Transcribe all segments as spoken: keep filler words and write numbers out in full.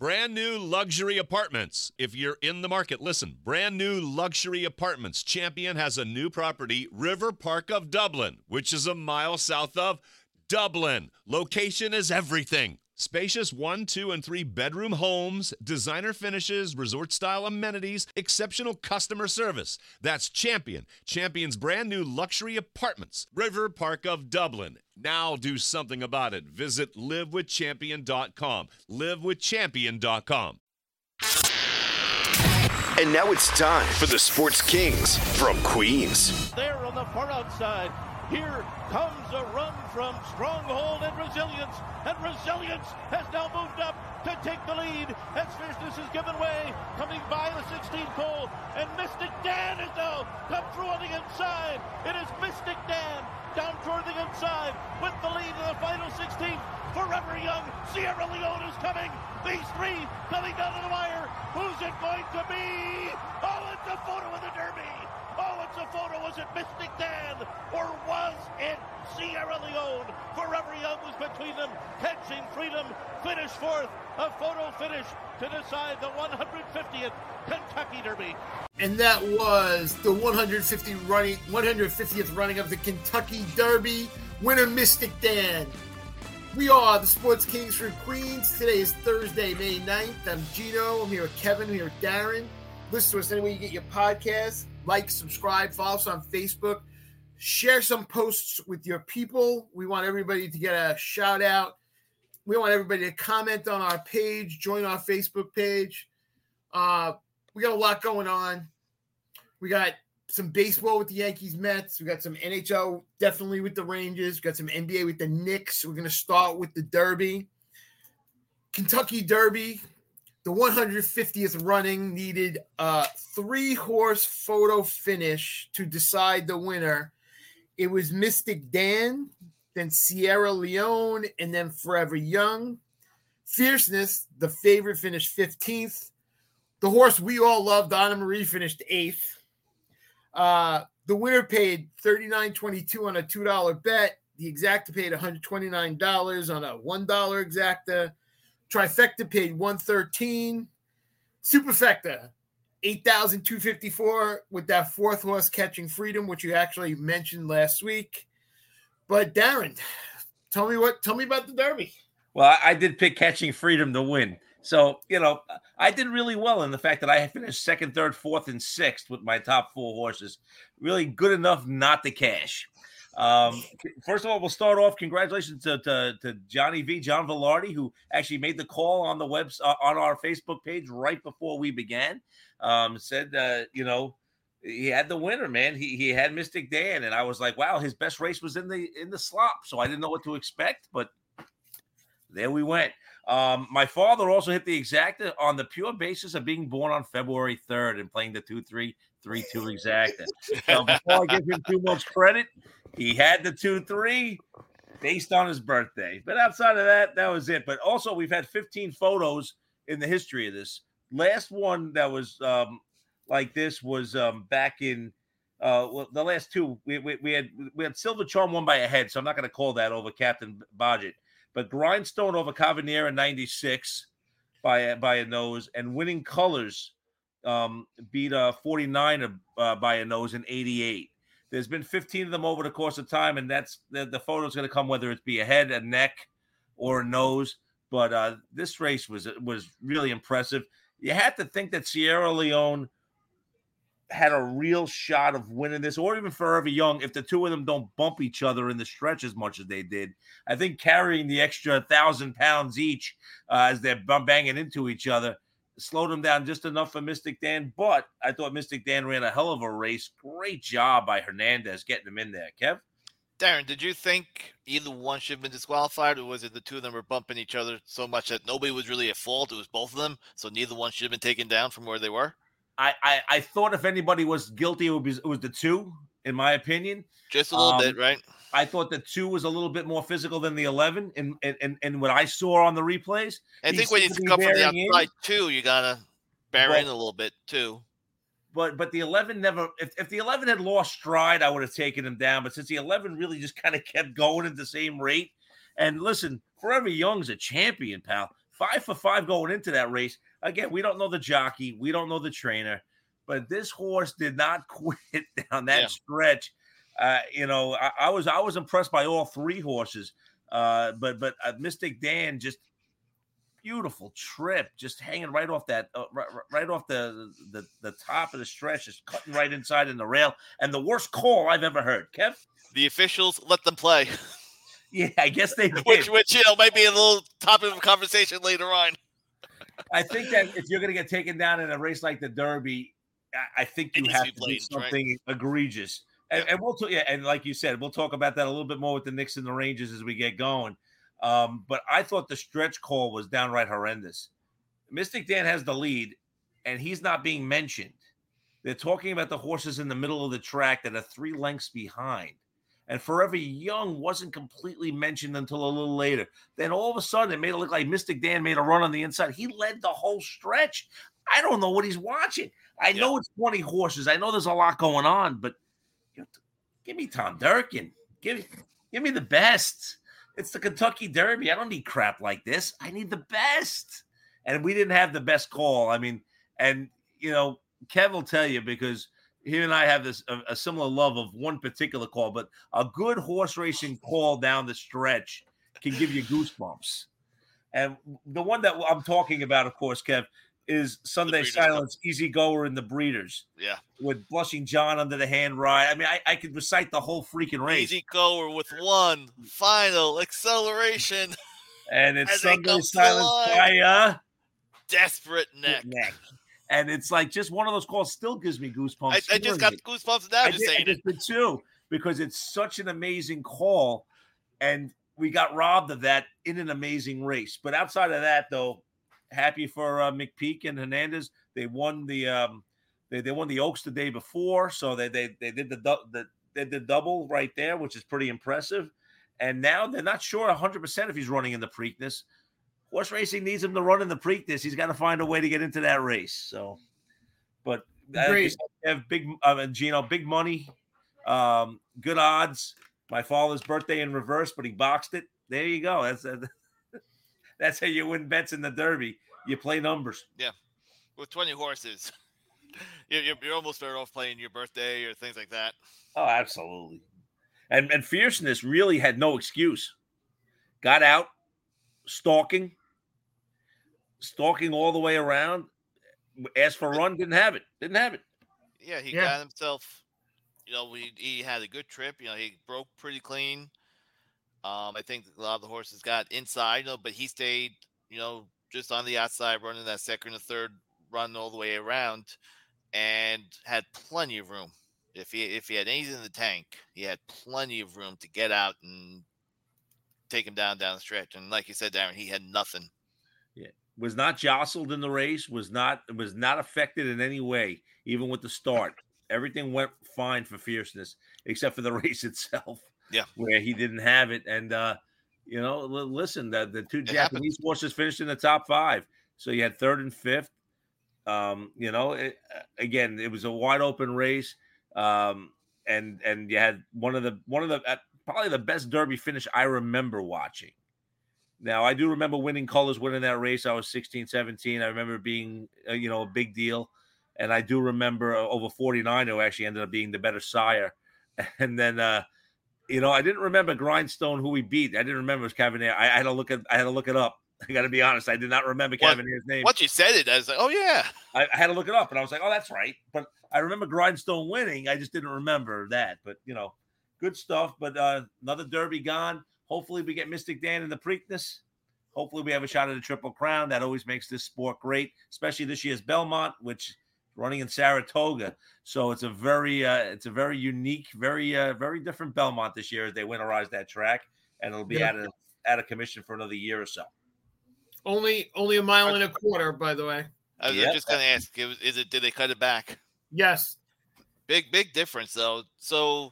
Brand new luxury apartments. If you're in the market, listen. Brand new luxury apartments. Champion has a new property, River Park of Dublin, which is a mile south of Dublin. Location is everything. Spacious one, two, and three bedroom homes, designer finishes, resort-style amenities, exceptional customer service. That's Champion. Champion's brand new luxury apartments, River Park of Dublin. Now do something about it. Visit live with champion dot com. live with champion dot com. And now it's time for the Sports Kings from Queens. There on the far outside. Here comes a run from Stronghold and Resilience, and Resilience has now moved up to take the lead as Fierceness is given way, coming by the sixteen pole, and Mystic Dan is now come through on the inside. It is Mystic Dan down toward the inside with the lead in the final sixteen. Forever Young, Sierra Leone is coming. These three coming down to the wire. Who's it going to be? Oh, it's a photo of the Derby. Oh, it's a photo. Was it Mystic Dan or was it Sierra Leone? Forever Young was between them, catching freedom, finish fourth, a photo finish to decide the one hundred fiftieth Kentucky Derby. And that was the one hundred fiftieth running, one hundred fiftieth running of the Kentucky Derby. Winner Mystic Dan. We are the Sports Kings from Queens. Today is Thursday, May ninth. I'm Gino. I'm here with Kevin. I'm here with Darren. Listen to us anywhere you get your podcasts. Like, subscribe, follow us on Facebook. Share some posts with your people. We want everybody to get a shout out. We want everybody to comment on our page, join our Facebook page. Uh, we got a lot going on. We got some baseball with the Yankees, Mets. We got some N H L definitely with the Rangers. We got some N B A with the Knicks. We're going to start with the Derby. Kentucky Derby. The one hundred fiftieth running needed a three-horse photo finish to decide the winner. It was Mystic Dan, then Sierra Leone, and then Forever Young. Fierceness, the favorite, finished fifteenth. The horse we all loved, Anna Marie, finished eighth. Uh, the winner paid thirty-nine twenty-two on a two dollar bet. The exacta paid one hundred twenty-nine dollars on a one dollar exacta. Trifecta paid one hundred thirteen dollars. Superfecta, eight thousand two hundred fifty-four dollars with that fourth horse Catching Freedom, which you actually mentioned last week. But Darren, tell me what tell me about the Derby. Well, I, I did pick Catching Freedom to win. So, you know, I did really well in the fact that I finished second, third, fourth, and sixth with my top four horses. Really good enough not to cash. Um, first of all, we'll start off. Congratulations to, to, to Johnny V, John Velarde, who actually made the call on the web uh, on our Facebook page right before we began. Um, said, uh, you know, he had the winner, man. He he had Mystic Dan, and I was like, wow, his best race was in the in the slop. So I didn't know what to expect, but there we went. Um, my father also hit the exacta on the pure basis of being born on February third and playing the two three three two exacta. So before I give him too much credit, he had the two three based on his birthday. But outside of that, that was it. But also, we've had fifteen photos in the history of this. Last one that was um, like this was um, back in uh, well, the last two. We, we, we had we had Silver Charm won by a head, so I'm not going to call that over Captain Bodgett. But Grindstone over Cavanier in ninety-six by a, by a nose, and Winning Colors um, beat uh, forty-nine uh, by a nose in eighty-eight. There's been fifteen of them over the course of time, and that's the, the photo's going to come whether it be a head, a neck, or a nose. But uh, this race was was really impressive. You had to think that Sierra Leone had a real shot of winning this, or even Forever Young, if the two of them don't bump each other in the stretch as much as they did. I think carrying the extra thousand pounds each uh, as they're banging into each other slowed them down just enough for Mystic Dan. But I thought Mystic Dan ran a hell of a race. Great job by Hernandez getting him in there. Kev? Darren, did you think either one should have been disqualified, or was it the two of them were bumping each other so much that nobody was really at fault? It was both of them, so neither one should have been taken down from where they were? I, I, I thought if anybody was guilty, it was, it was the two, in my opinion. Just a little um, bit, right? I thought the two was a little bit more physical than the eleven, and and, and, and what I saw on the replays. I think when you come from the outside, in. too, you got to bear but, in a little bit, too. But but the eleven never – if if the eleven had lost stride, I would have taken him down. But since the eleven really just kind of kept going at the same rate – and listen, Forever Young's a champion, pal. five for five going into that race. Again, we don't know the jockey. We don't know the trainer. But this horse did not quit down that yeah. stretch. Uh, you know, I, I was I was impressed by all three horses. Uh, but but uh, Mystic Dan, just beautiful trip, just hanging right off that uh, right, right off the, the the top of the stretch, just cutting right inside in the rail. And the worst call I've ever heard, Kev. The officials let them play. Yeah, I guess they did. Which, which, you know, might be a little topic of conversation later on. I think that if you're going to get taken down in a race like the Derby, I think you have to do something right? egregious. And, yeah. and we'll talk, yeah, and like you said, we'll talk about that a little bit more with the Knicks and the Rangers as we get going. Um, but I thought the stretch call was downright horrendous. Mystic Dan has the lead, and he's not being mentioned. They're talking about the horses in the middle of the track that are three lengths behind. And Forever Young wasn't completely mentioned until a little later. Then all of a sudden, it made it look like Mystic Dan made a run on the inside. He led the whole stretch. I don't know what he's watching. I yeah. know it's twenty horses. I know there's a lot going on, but you know, give me Tom Durkin. Give, give me the best. It's the Kentucky Derby. I don't need crap like this. I need the best. And we didn't have the best call. I mean, and, you know, Kev will tell you because he and I have this a, a similar love of one particular call, but a good horse racing call down the stretch can give you goosebumps. And the one that I'm talking about, of course, Kev, is Sunday Silence, Easy Goer in the Breeders. Yeah. With Blushing John under the hand ride. I mean, I, I could recite the whole freaking race. Easy Goer with one final acceleration. And it's Sunday Silence by uh, Desperate Neck. Neck. And it's like just one of those calls still gives me goosebumps. I, I just got goosebumps now I just did, saying I did it too, because it's such an amazing call. And we got robbed of that in an amazing race. But outside of that, though, happy for uh, McPeak and Hernandez. They won the um, they, they won the Oaks the day before, so they they they did the, the they did the double right there, which is pretty impressive. And now they're not sure one hundred percent if he's running in the Preakness. Horse racing needs him to run in the Preakness. He's got to find a way to get into that race. So, but I have big uh, Gino, big money, um, good odds. My father's birthday in reverse, but he boxed it. There you go. That's uh, that's how you win bets in the Derby. You play numbers. Yeah, with twenty horses, you're, you're you're almost better off playing your birthday or things like that. Oh, absolutely. And and Fierceness really had no excuse. Got out, stalking. Stalking all the way around. Asked for a run, didn't have it. Didn't have it. Yeah, he yeah. got himself, you know, he, he had a good trip. You know, he broke pretty clean. Um, I think a lot of the horses got inside, you know, but he stayed, you know, just on the outside, running that second and third run all the way around and had plenty of room. If he if he had anything in the tank, he had plenty of room to get out and take him down down the stretch. And like you said, Darren, he had nothing. Yeah. Was not jostled in the race, was not was not affected in any way, even with the start. Everything went fine for Fierceness, except for the race itself, yeah, where he didn't have it. And, uh, you know, listen, the, the two it Japanese happens. horses finished in the top five. So you had third and fifth. Um, you know, it, again, it was a wide open race. Um, and and you had one of the one of the uh, probably the best Derby finish I remember watching. Now, I do remember Winning Colors winning that race. I was sixteen, seventeen. I remember being, uh, you know, a big deal. And I do remember uh, over forty-nine who actually ended up being the better sire. And then, uh, you know, I didn't remember Grindstone who he beat. I didn't remember it was Cavanier. I, I had to look at. I had to look it up. I got to be honest. I did not remember what, Cavanier's name. Once you said it, I was like, oh, yeah. I, I had to look it up. And I was like, oh, that's right. But I remember Grindstone winning. I just didn't remember that. But, you know, good stuff. But uh, another Derby gone. Hopefully we get Mystic Dan in the Preakness. Hopefully we have a shot at a Triple Crown. That always makes this sport great, especially this year's Belmont, which is running in Saratoga. So it's a very, uh, it's a very unique, very, uh, very different Belmont this year as they winterize that track, and it'll be yeah. out of out of commission for another year or so. Only, only a mile and a quarter, by the way. I was yep. just going to ask, is it? Did they cut it back? Yes. Big, big difference though. So.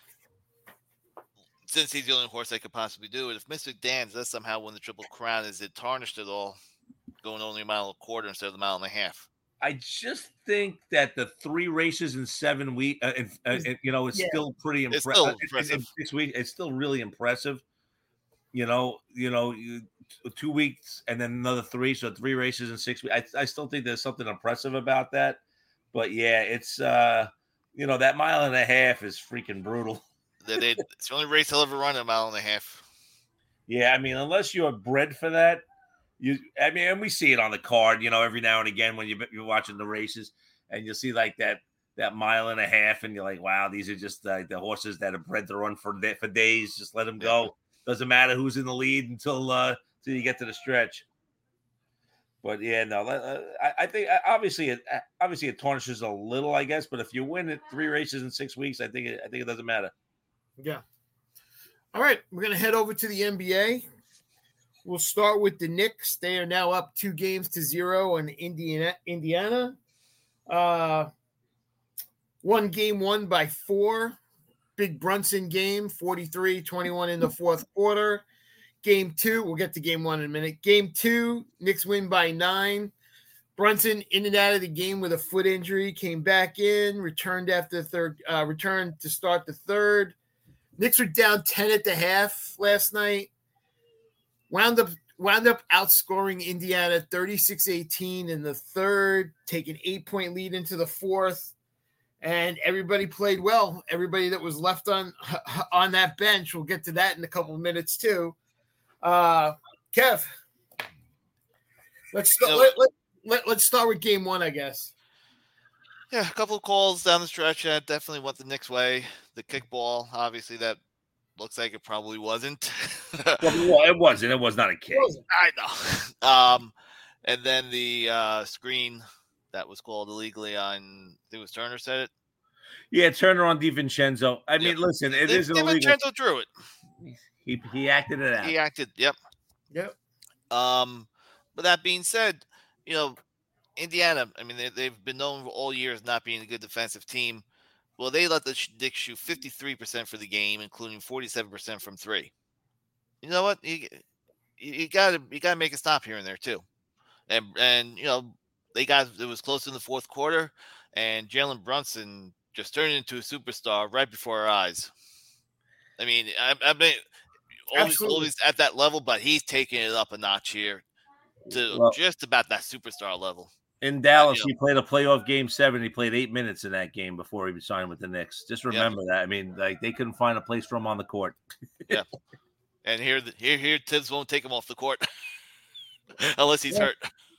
Since he's the only horse that could possibly do it, if Mystic Dan does somehow win the Triple Crown, is it tarnished at all, going only a mile and a quarter instead of a mile and a half? I just think that the three races in seven weeks, uh, uh, you know, it's yeah. still pretty impre- it's still impressive. It's, it's, it's, it's still really impressive. You know, you know, two weeks and then another three, so three races in six weeks. I, I still think there's something impressive about that. But yeah, it's uh, you know, that mile and a half is freaking brutal. They, they, it's the only race they'll ever run a mile and a half. Yeah, I mean, unless you're bred for that, you. I mean, and we see it on the card, you know, every now and again when you, you're watching the races, and you'll see like that that mile and a half, and you're like, wow, these are just uh, the horses that are bred to run for for days. Just let them go. Yeah. Doesn't matter who's in the lead until uh, until you get to the stretch. But yeah, no, uh, I, I think obviously it obviously it tarnishes a little, I guess. But if you win it three races in six weeks, I think it, I think it doesn't matter. Yeah. All right, we're gonna head over to the N B A. We'll start with the Knicks. They are now up two games to zero on Indiana. Indiana, uh, one game won by four. Big Brunson game, forty-three twenty-one in the fourth quarter. Game two, we'll get to game one in a minute. Game two, Knicks win by nine. Brunson in and out of the game with a foot injury, came back in, returned after the third, uh, returned to start the third. Knicks were down ten at the half last night. Wound up wound up outscoring Indiana thirty-six eighteen in the third, taking eight-point lead into the fourth. And everybody played well. Everybody that was left on on that bench, we'll get to that in a couple of minutes too. Uh, Kev, let's start. So, let, let, let, let's start with game one, I guess. Yeah, a couple of calls down the stretch that definitely went the Knicks' way. The kickball, obviously, that looks like it probably wasn't. Well, it wasn't. It was not a kick. I know. Um, and then the uh, screen that was called illegally on, I think it was Turner said it. Yeah, Turner on DiVincenzo. I mean, yep. listen, it Di- is illegal. DiVincenzo drew it. He he acted it out. He acted, yep. Yep. Um, but that being said, you know, Indiana, I mean, they, they've been known all year as not being a good defensive team. Well, they let the Knicks shoot fifty-three percent for the game, including forty-seven percent from three. You know what? You, you gotta you gotta make a stop here and there too. And and you know, they got it was close in the fourth quarter, and Jalen Brunson just turned into a superstar right before our eyes. I mean, I, I mean, always, always at that level, but he's taking it up a notch here to well, just about that superstar level. In Dallas, uh, you know, he played a playoff game seven. He played eight minutes in that game before he signed with the Knicks. Just remember yeah. that. I mean, like they couldn't find a place for him on the court. Yeah, and here, here, here, Tibbs won't take him off the court unless he's yeah.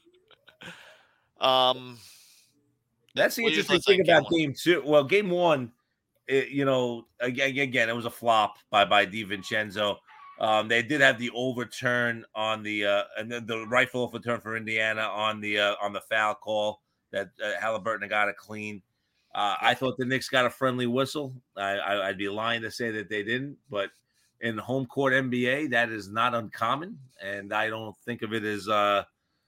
hurt. Um, that's the interesting thing about game, game two. Well, game one, it, you know, again, again, it was a flop by by DiVincenzo. Um, they did have the overturn on the uh, and then the rightful overturn for Indiana on the uh, on the foul call that uh, Halliburton got it clean. Uh, I thought the Knicks got a friendly whistle. I, I, I'd be lying to say that they didn't, but in home court N B A, that is not uncommon, and I don't think of it as uh,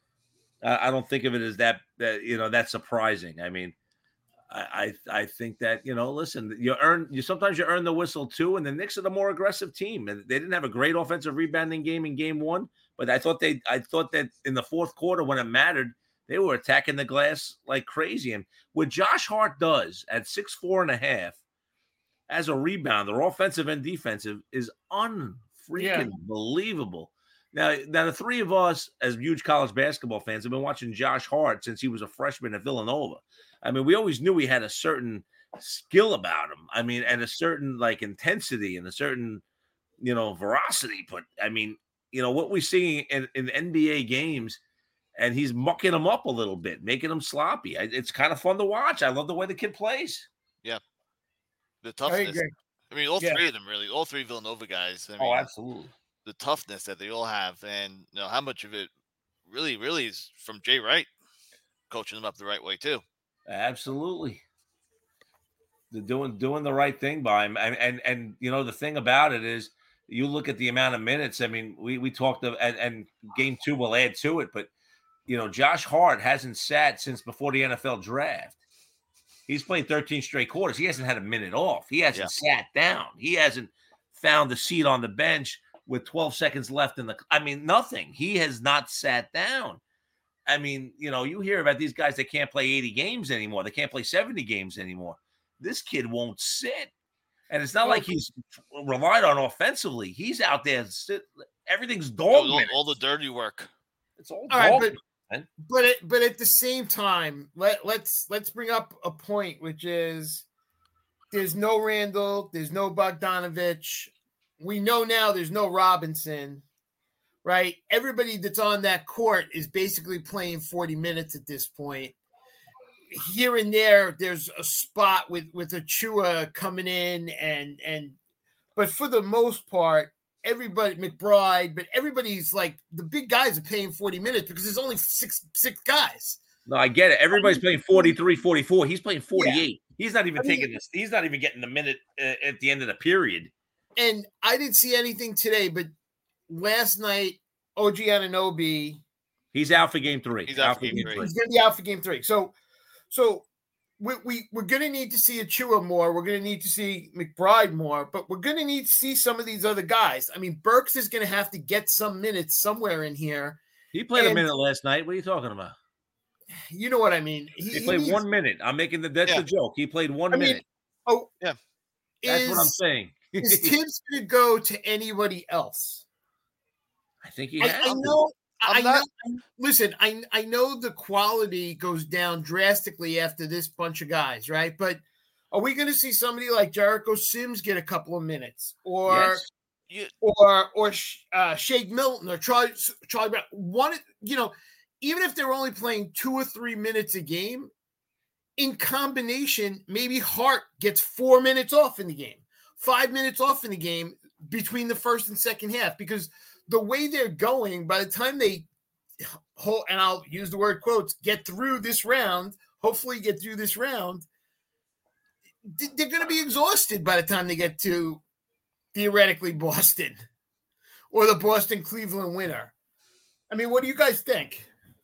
I don't think of it as that that you know that's surprising. I mean. I, I think that, you know, listen, you earn you sometimes you earn the whistle too, and the Knicks are the more aggressive team. And they didn't have a great offensive rebounding game in game one, but I thought they I thought that in the fourth quarter when it mattered, they were attacking the glass like crazy. And what Josh Hart does at six four and a half as a rebounder, offensive and defensive, is unfreaking yeah. believable. Now, now the three of us as huge college basketball fans have been watching Josh Hart since he was a freshman at Villanova. I mean, we always knew he had a certain skill about him. I mean, and a certain like intensity and a certain, you know, veracity. But I mean, you know, what we see in, in N B A games, and he's mucking them up a little bit, making them sloppy. It's kind of fun to watch. I love the way the kid plays. Yeah. The toughness. I, I mean, all yeah. three of them, really. All three Villanova guys. I mean, oh, absolutely. The toughness that they all have. And, you know, how much of it really, really is from Jay Wright coaching them up the right way, too. Absolutely. They're doing doing the right thing by him. And, and, and you know, the thing about it is you look at the amount of minutes. I mean, we, we talked of, and, and game two will add to it, but, you know, Josh Hart hasn't sat since before the N F L draft. He's played thirteen straight quarters. He hasn't had a minute off. He hasn't yeah. sat down. He hasn't found a seat on the bench with twelve seconds left in the – I mean, nothing. He has not sat down. I mean, you know, you hear about these guys that can't play eighty games anymore. They can't play seventy games anymore. This kid won't sit. And it's not Well, like he's relied on offensively. He's out there. Sit, everything's dog all, minutes. all the dirty work. It's all, All right, dog but minutes, man. but it, but at the same time, let let's let's bring up a point, which is there's no Randall, there's no Bogdanovich. We know now there's no Robinson, right? Everybody that's on that court is basically playing forty minutes at this point. Here and there, there's a spot with with Achua coming in, and and but for the most part, everybody McBride, but everybody's like the big guys are playing forty minutes because there's only six six guys. No, I get it. Everybody's playing forty-three, forty-four. He's playing forty-eight. Yeah. He's not even I mean, taking this. He's not even getting the minute uh, at the end of the period. And I didn't see anything today, but last night, O G Anunoby, he's out for game three. He's out, out for game, game three. He's going to be out for game three. So, so we, we, we're going to need to see Achua more. We're going to need to see McBride more, but we're going to need to see some of these other guys. I mean, Burks is going to have to get some minutes somewhere in here. He played and, a minute last night. What are you talking about? You know what I mean? He, he played he one minute. I'm making the that's yeah. the joke. He played one I minute. Mean, oh, yeah. That's is, what I'm saying. Is Tibbs going to go to anybody else? I think he has. I, I know. I'm I not, know. Listen, I I know the quality goes down drastically after this bunch of guys, right? But are we going to see somebody like Jericho Sims get a couple of minutes, or yes. you, or or uh, Shake Milton or Charlie Charlie Brown? One, you know, even if they're only playing two or three minutes a game, in combination, maybe Hart gets four minutes off in the game, five minutes off in the game between the first and second half, because the way they're going, by the time they, and I'll use the word quotes, get through this round, hopefully get through this round, they're going to be exhausted by the time they get to theoretically Boston or the Boston-Cleveland winner. I mean, what do you guys think?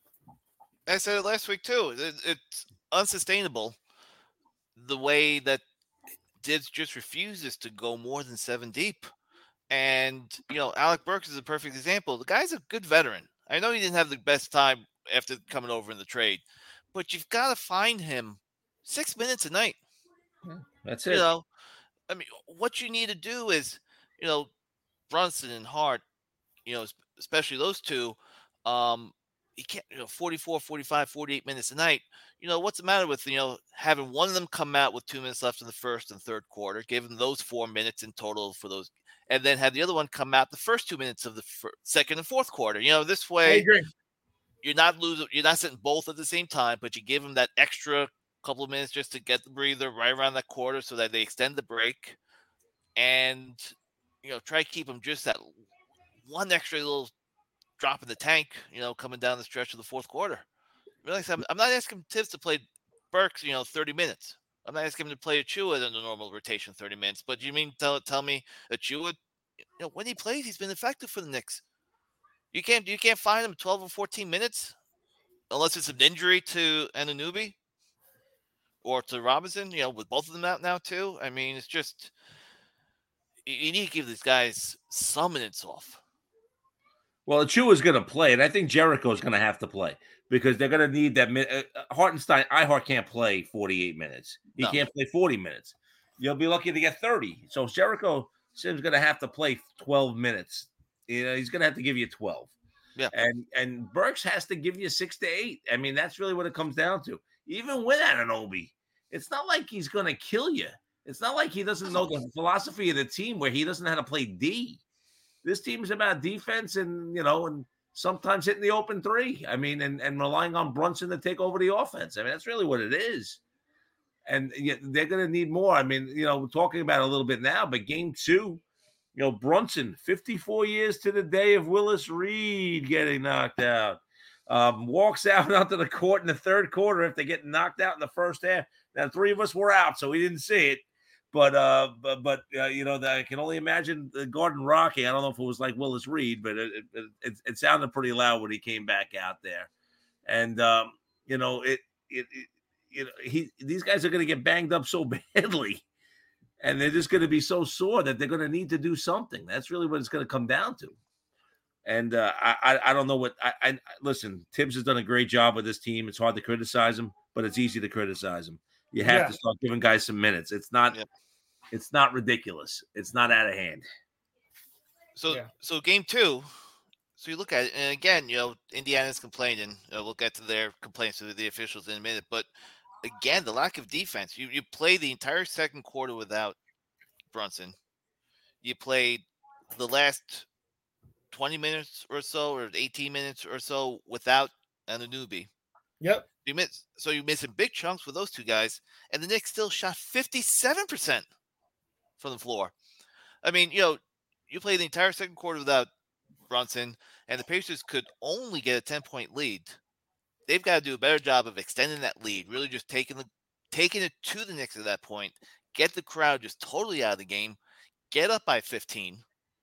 I said it last week too. It, it's unsustainable the way that Tibbs just refuses to go more than seven deep. And, you know, Alec Burks is a perfect example. The guy's a good veteran. I know he didn't have the best time after coming over in the trade, but you've got to find him six minutes a night. That's it. You know, I mean, what you need to do is, you know, Brunson and Hart, you know, especially those two, um, he can't, you know, forty-four, forty-five, forty-eight minutes a night. You know, what's the matter with, you know, having one of them come out with two minutes left in the first and third quarter, give them those four minutes in total for those, and then have the other one come out the first two minutes of the first, second and fourth quarter. You know, this way you're not losing, you're not sitting both at the same time, but you give them that extra couple of minutes just to get the breather right around that quarter so that they extend the break, and, you know, try to keep them just that one extra little drop in the tank, you know, coming down the stretch of the fourth quarter. Really, I'm, I'm not asking Tibbs to play Burks, you know, thirty minutes. I'm not asking him to play Achua in the normal rotation thirty minutes. But you mean tell tell me Achua, you know, when he plays, he's been effective for the Knicks. You can't you can't find him twelve or fourteen minutes unless it's an injury to Anunoby or to Robinson. You know, with both of them out now too. I mean, it's just you need to give these guys some minutes off. Well, Achua's going to play, and I think Jericho's going to have to play because they're going to need that. Uh, Hartenstein, Ihart can't play forty-eight minutes. He no. can't play forty minutes. You'll be lucky to get thirty. So Jericho Sim's going to have to play twelve minutes. You know, he's going to have to give you twelve. Yeah. And and Burks has to give you six to eight. I mean, that's really what it comes down to. Even with Anunoby, it's not like he's going to kill you. It's not like he doesn't know the philosophy of the team where he doesn't know how to play D. This team is about defense and, you know, and sometimes hitting the open three. I mean, and, and relying on Brunson to take over the offense. I mean, that's really what it is. And yet they're going to need more. I mean, you know, we're talking about it a little bit now, but game two, you know, Brunson, fifty-four years to the day of Willis Reed getting knocked out. Um, walks out onto the court in the third quarter after getting knocked out in the first half. Now, three of us were out, so we didn't see it. But, uh, but, but uh, you know, I can only imagine the Garden rocking. I don't know if it was like Willis Reed, but it, it, it, it sounded pretty loud when he came back out there. And, um, you know, it, it, it you know, he, these guys are going to get banged up so badly, and they're just going to be so sore that they're going to need to do something. That's really what it's going to come down to. And uh, I, I, I don't know what I, I listen. Tibbs has done a great job with this team. It's hard to criticize him, but it's easy to criticize him. You have yeah. to start giving guys some minutes. It's not. Yep. it's not ridiculous. It's not out of hand. So, Yeah. so game two. So you look at it, and again, you know, Indiana's complaining. You know, we'll get to their complaints to the officials in a minute. But again, the lack of defense. You you play the entire second quarter without Brunson. You played the last twenty minutes or so, or eighteen minutes or so without Anunoby. Yep. You miss, so you're missing big chunks with those two guys, and the Knicks still shot fifty-seven percent from the floor. I mean, you know, you play the entire second quarter without Brunson, and the Pacers could only get a ten-point lead. They've got to do a better job of extending that lead, really just taking the taking it to the Knicks at that point, get the crowd just totally out of the game, get up by fifteen,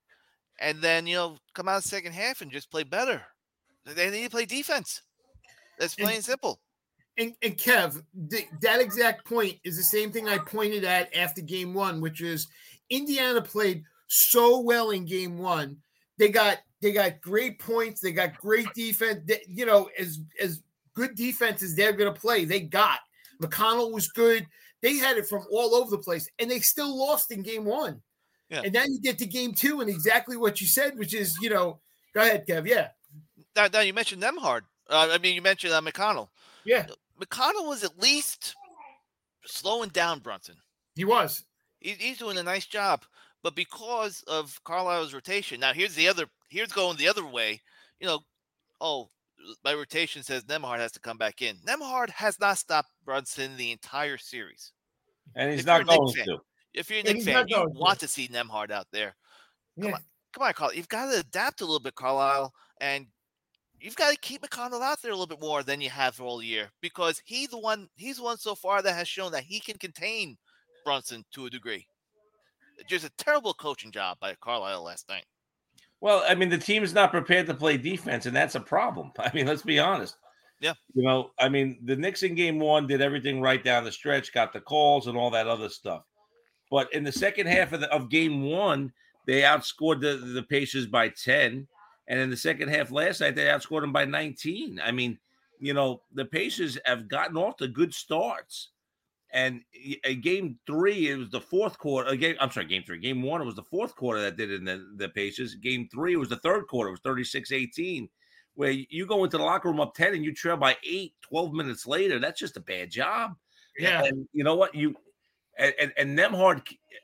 and then, you know, come out of the second half and just play better. They need to play defense. That's plain And- and simple. And, and Kev, th- that exact point is the same thing I pointed at after game one, which is Indiana played so well in game one. They got they got great points. They got great defense. They, you know, as as good defense as they're going to play, they got. McConnell was good. They had it from all over the place, and they still lost in game one. Yeah. And then you get to game two, and exactly what you said, which is, you know, go ahead, Kev. Yeah, Now, now you mentioned Nemhard. Uh, I mean, you mentioned uh, McConnell. yeah, McConnell was at least slowing down Brunson. he was. He, he's doing a nice job, but because of Carlisle's rotation, now here's the other. Here's going the other way. You know, oh, my rotation says Nemhard has to come back in. Nemhard has not stopped Brunson the entire series. And he's If not you're a Knicks going fan, to. If you're a Yeah, Knicks he's fan, not you going to. want to see Nemhard out there. Come Yeah. on, come on, Carlisle. You've got to adapt a little bit, Carlisle, and you've got to keep McConnell out there a little bit more than you have all year, because he's the one. He's the one so far that has shown that he can contain Brunson to a degree. Just a terrible coaching job by Carlisle last night. Well, I mean, the team is not prepared to play defense, and that's a problem. I mean, let's be honest. Yeah. You know, I mean, the Knicks in game one did everything right down the stretch, got the calls and all that other stuff. But in the second half of, the, of game one, they outscored the, the Pacers by ten. And in the second half last night, they outscored them by nineteen. I mean, you know, the Pacers have gotten off to good starts. And in game three, it was the fourth quarter. Game, I'm sorry, game three. Game one, it was the fourth quarter that did it in the, the Pacers. Game three, it was the third quarter. It was thirty-six eighteen, where you go into the locker room up ten and you trail by eight, twelve minutes later. That's just a bad job. Yeah. And you know what? You and, and, and Nemhard,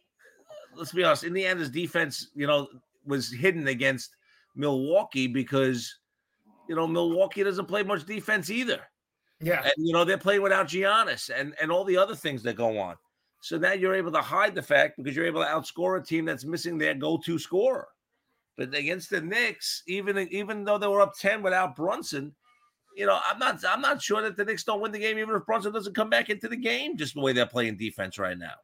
let's be honest, Indiana's defense, you know, was hidden against Milwaukee because, you know, Milwaukee doesn't play much defense either. Yeah. And, you know, they're playing without Giannis and, and all the other things that go on. So now you're able to hide the fact because you're able to outscore a team that's missing their go-to scorer. But against the Knicks, even, even though they were up ten without Brunson, you know, I'm not I'm not sure that the Knicks don't win the game even if Brunson doesn't come back into the game, just the way they're playing defense right now.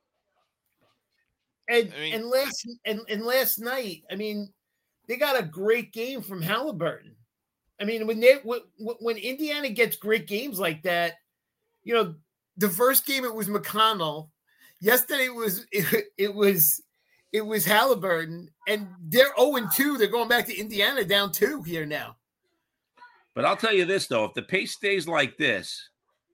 And I mean- and last and, and last night, I mean, they got a great game from Halliburton. I mean, when they when, when Indiana gets great games like that, you know, the first game it was McConnell. Yesterday it was it, it was it was Halliburton, and they're oh and two. They're going back to Indiana down two here now. But I'll tell you this, though. If the pace stays like this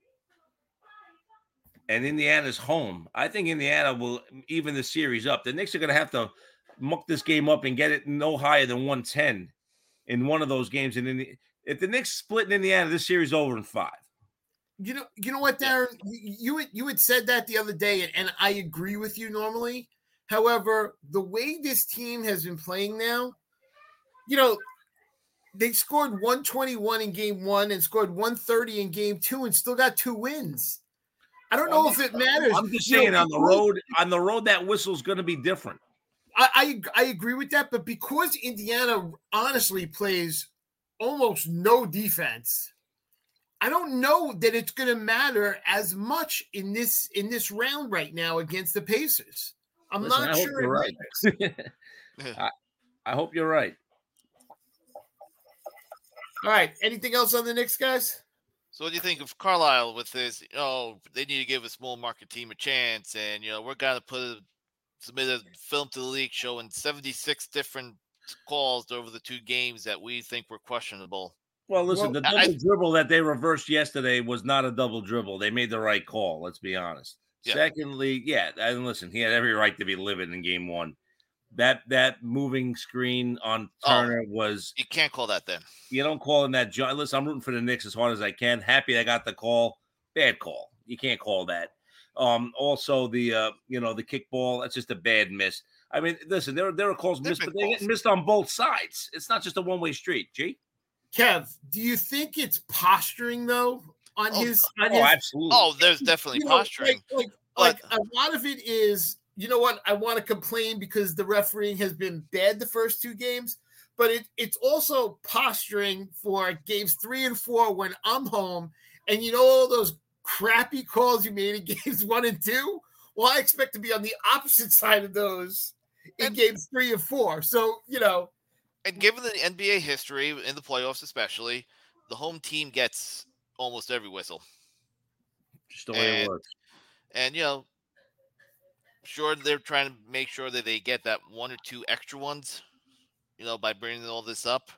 and Indiana's home, I think Indiana will even the series up. The Knicks are going to have to muck this game up and get it no higher than one ten in one of those games. And Indi- if the Knicks split in Indiana, this series is over in five. You know, you know what, Darren? You you had, you had said that the other day, and, and I agree with you normally. However, the way this team has been playing now, you know, they scored one twenty-one in game one and scored one thirty in game two and still got two wins. I don't know if it matters. I'm just You know, saying on the because- road, on the road, that whistle's going to be different. I, I I agree with that, but because Indiana honestly plays almost no defense, I don't know that it's going to matter as much in this in this round right now against the Pacers. I'm Listen, not I hope sure. you're it right. matters. I, I hope you're right. All right. Anything else on the Knicks, guys? So what do you think of Carlisle with this? Oh, they need to give a small market team a chance, and you know we're gonna put a, submit a film to the league showing seventy-six different calls over the two games that we think were questionable. Well, listen, Well, the double I- dribble that they reversed yesterday was not a double dribble. They made the right call. Let's be honest. Yeah. Secondly, yeah, and listen, he had every right to be livid in game one. That that moving screen on Turner oh, was you can't call that then. You don't call him that. Listen, I'm rooting for the Knicks as hard as I can. Happy I got the call. Bad call. You can't call that. Um, also the uh, you know, the kickball, that's just a bad miss. I mean, listen, there, there are calls missed, but they get missed on both sides. It's not just a one-way street, G. Kev, do you think it's posturing though on oh, his oh, on his, absolutely. Oh, there's definitely you know, posturing. Like, like, but, like a lot of it is, you know what, I want to complain because the refereeing has been bad the first two games, but it, it's also posturing for games three and four when I'm home, and you know all those crappy calls you made in games one and two? Well, I expect to be on the opposite side of those in and, games three and four. So, you know. And given the N B A history, in the playoffs especially, the home team gets almost every whistle. Just the way and, it works. And, you know, sure, they're trying to make sure that they get that one or two extra ones, you know, by bringing all this up.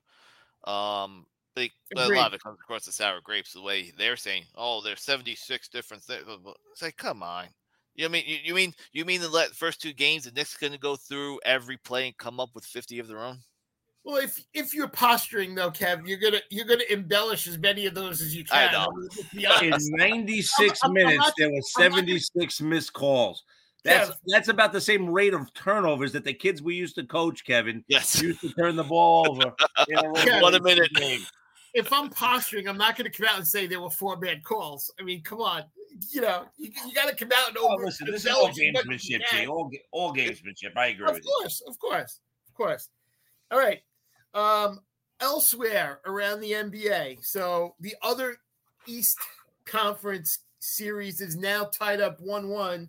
Um, they, a lot of it comes across the sour grapes, the way they're saying, oh, there's seventy-six different things. It's like, come on. You know what I mean? You, you mean you mean the first two games, the Knicks going to go through every play and come up with fifty of their own? Well, if if you're posturing though, Kev, you're gonna you're gonna embellish as many of those as you can. I know. In ninety-six I'm, I'm, minutes, I'm not, there were seventy-six not, missed calls. That's Kev, that's about the same rate of turnovers that the kids we used to coach, Kevin, yes, used to turn the ball over. In a Kev, one a minute. Game. If I'm posturing, I'm not going to come out and say there were four bad calls. I mean, come on. You know, you, you got to come out and over. Oh, listen, this is all gamesmanship, G. All, all gamesmanship. I agree of with course, you. Of course, of course. All right. Um, elsewhere around the N B A. So the other East Conference series is now tied up one one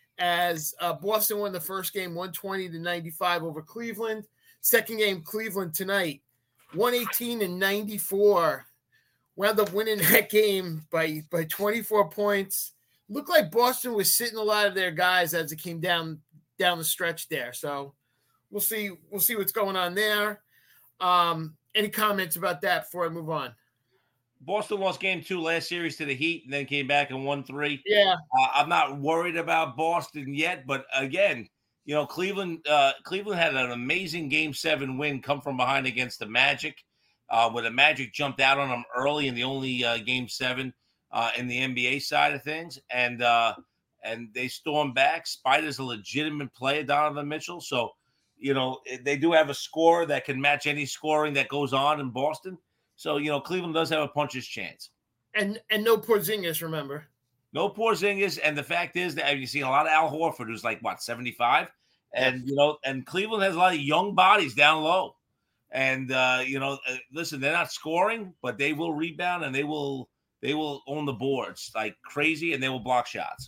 as uh, Boston won the first game one twenty to ninety-five over Cleveland. Second game, Cleveland tonight, one eighteen and ninety-four. Wound up winning that game by, by twenty-four points. Looked like Boston was sitting a lot of their guys as it came down down the stretch there. So we'll see we'll see what's going on there. Um, any comments about that before I move on? Boston lost game two last series to the Heat and then came back and won three. Yeah. Uh, I'm not worried about Boston yet, but again, you know, Cleveland uh, Cleveland had an amazing game seven win come from behind against the Magic, uh, where the Magic jumped out on them early in the only uh, game seven uh, in the N B A side of things. And, uh, and they stormed back. Spider's a legitimate player, Donovan Mitchell. So, you know, they do have a scorer that can match any scoring that goes on in Boston. So, you know, Cleveland does have a puncher's chance. And and no Porzingis, remember. No Porzingis. And the fact is that you see a lot of Al Horford, who's like, what, seventy-five? And, you know, and Cleveland has a lot of young bodies down low. And, uh, you know, uh, listen, they're not scoring, but they will rebound and they will they will own the boards like crazy and they will block shots.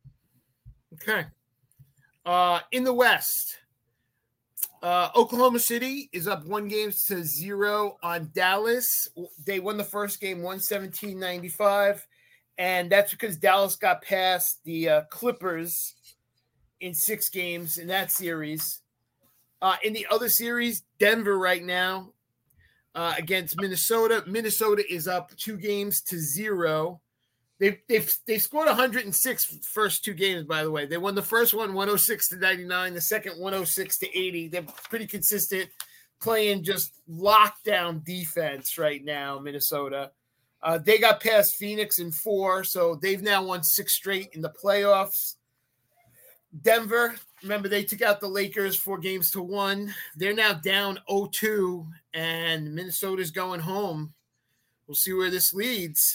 Okay. Uh, in the West, Uh, Oklahoma City is up one game to zero on Dallas. They won the first game one seventeen ninety-five, and that's because Dallas got past the uh, Clippers in six games in that series. Uh, in the other series, Denver right now uh, against Minnesota. Minnesota is up two games to zero. They've, they've, they've scored one hundred six first two games, by the way. They won the first one one oh six to ninety-nine, the second one oh six to eighty. They're pretty consistent, playing just lockdown defense right now, Minnesota. Uh, they got past Phoenix in four, so they've now won six straight in the playoffs. Denver, remember they took out the Lakers four games to one. They're now down oh two, and Minnesota's going home. We'll see where this leads.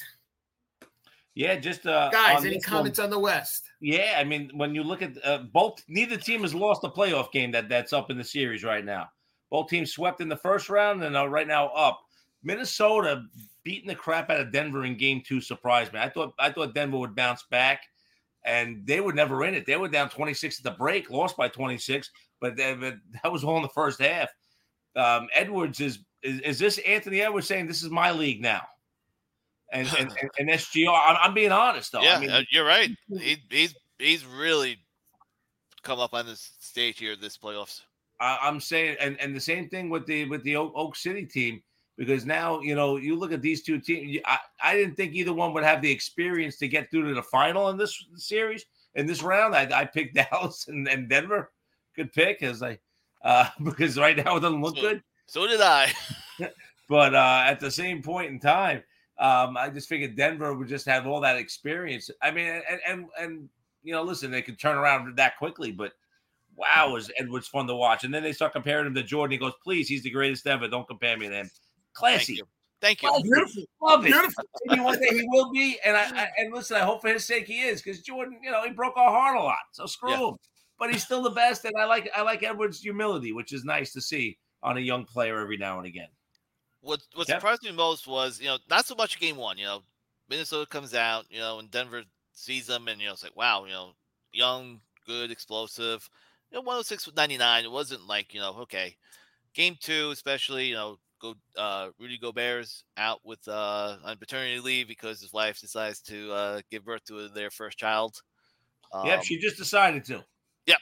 Yeah, just uh, guys. Any comments one, on the West? Yeah, I mean, when you look at uh, both, neither team has lost a playoff game that, that's up in the series right now. Both teams swept in the first round and are right now up. Minnesota beating the crap out of Denver in game two surprised me. I thought I thought Denver would bounce back, and they were never in it. They were down twenty-six at the break, lost by twenty-six, but, they, but that was all in the first half. Um, Edwards is, is is this Anthony Edwards saying this is my league now? And, and, and, and S G R, I'm, I'm being honest, though. Yeah, I mean, uh, you're right. He, he's he's really come up on this stage here, this playoffs. I, I'm saying, and, and the same thing with the with the Oak, Oak City team, because now, you know, you look at these two teams. I, I didn't think either one would have the experience to get through to the final in this series, in this round, I, I picked Dallas and, and Denver. Good pick, as I uh, because right now it doesn't look so, good. So did I. But uh, at the same point in time, um, I just figured Denver would just have all that experience. I mean, and and and you know, listen, they could turn around that quickly, but wow, was Edwards fun to watch. And then they start comparing him to Jordan. He goes, "Please, he's the greatest ever. Don't compare me to him." Classy. Thank you. Thank you. Oh, beautiful. Love it. Beautiful. Maybe one day he will be. And I, I and listen, I hope for his sake he is, because Jordan, you know, he broke our heart a lot. So screw yeah. him. But he's still the best. And I like I like Edwards' humility, which is nice to see on a young player every now and again. What what yep. surprised me most was, you know, not so much game one. You know, Minnesota comes out, you know, and Denver sees them, and you know, it's like, wow, you know, young, good, explosive. You know, one oh six with ninety-nine. It wasn't like, you know, okay. Game two, especially, you know, go uh, Rudy Gobert's out with uh, on paternity leave because his wife decides to uh, give birth to their first child. Um, yep, she just decided to. Yep.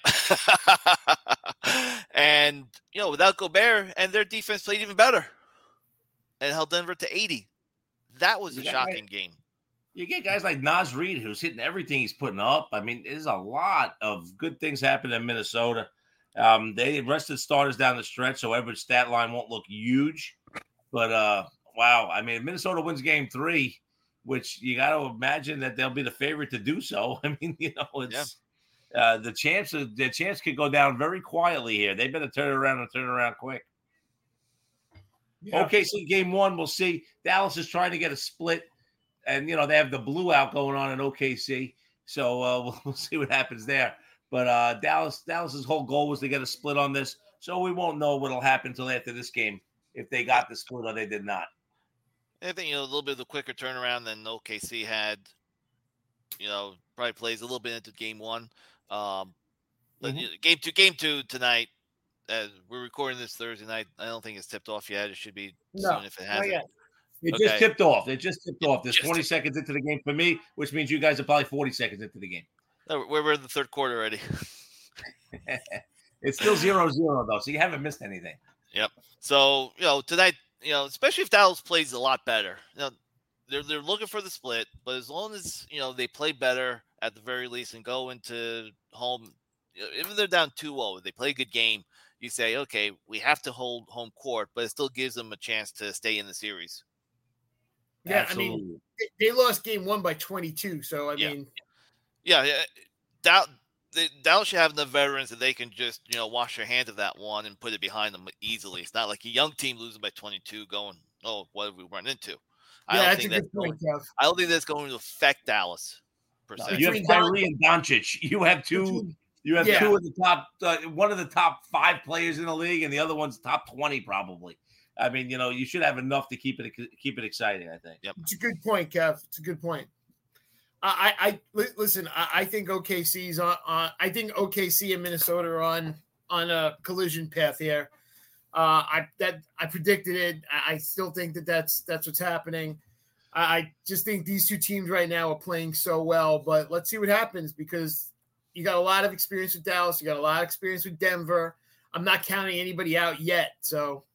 And, you know, without Gobert, and their defense played even better and held Denver to eighty. That was a yeah, shocking right. game. You get guys like Naz Reid, who's hitting everything he's putting up. I mean, there's a lot of good things happening in Minnesota. Um, they rested starters down the stretch, so Edwards' stat line won't look huge. But, uh, wow, I mean, Minnesota wins game three, which you got to imagine that they'll be the favorite to do so. I mean, you know, it's yeah. uh, the chance of, the chance could go down very quietly here. They better turn it around and turn it around quick. Yeah. Okay, so game one, we'll see. Dallas is trying to get a split, and, you know, they have the blue out going on in O K C, so uh, we'll, we'll see what happens there. But uh, Dallas, Dallas's whole goal was to get a split on this, so we won't know what'll happen until after this game, if they got the split or they did not. I think, you know, a little bit of the quicker turnaround than O K C had. You know, probably plays a little bit into game one. Um, but mm-hmm. you know, game two, game two tonight. As we're recording this Thursday night, I don't think it's tipped off yet. It should be no, soon if it hasn't. It okay. just tipped off. It just tipped off. There's just twenty seconds into the game for me, which means you guys are probably forty seconds into the game. No, we're in the third quarter already. It's still zero zero though, so you haven't missed anything. Yep. So, you know, tonight, you know, especially if Dallas plays a lot better. You know, they're they're looking for the split, but as long as, you know, they play better at the very least and go into home, you know, even if they're down two oh, they play a good game, you say, okay, we have to hold home court, but it still gives them a chance to stay in the series. Yeah, Absolutely. I mean, they lost game one by twenty-two, so I yeah. mean, yeah, yeah. Dallas, Dallas should have enough veterans that they can just, you know, wash their hands of that one and put it behind them easily. It's not like a young team losing by twenty-two, going, oh, what have we run into? I yeah, don't that's think a that's good point, going, Kev. I don't think that's going to affect Dallas per no, se. You have Kyrie and Doncic. You have two. You have yeah. two of the top, uh, one of the top five players in the league, and the other one's top twenty probably. I mean, you know, you should have enough to keep it keep it exciting, I think. Yep. It's a good point, Kev. It's a good point. I, I, I listen. I, I think O K C's on, on. I think O K C and Minnesota are on on a collision path here. Uh, I that I predicted it. I, I still think that that's that's what's happening. I, I just think these two teams right now are playing so well. But let's see what happens, because you got a lot of experience with Dallas. You got a lot of experience with Denver. I'm not counting anybody out yet. So.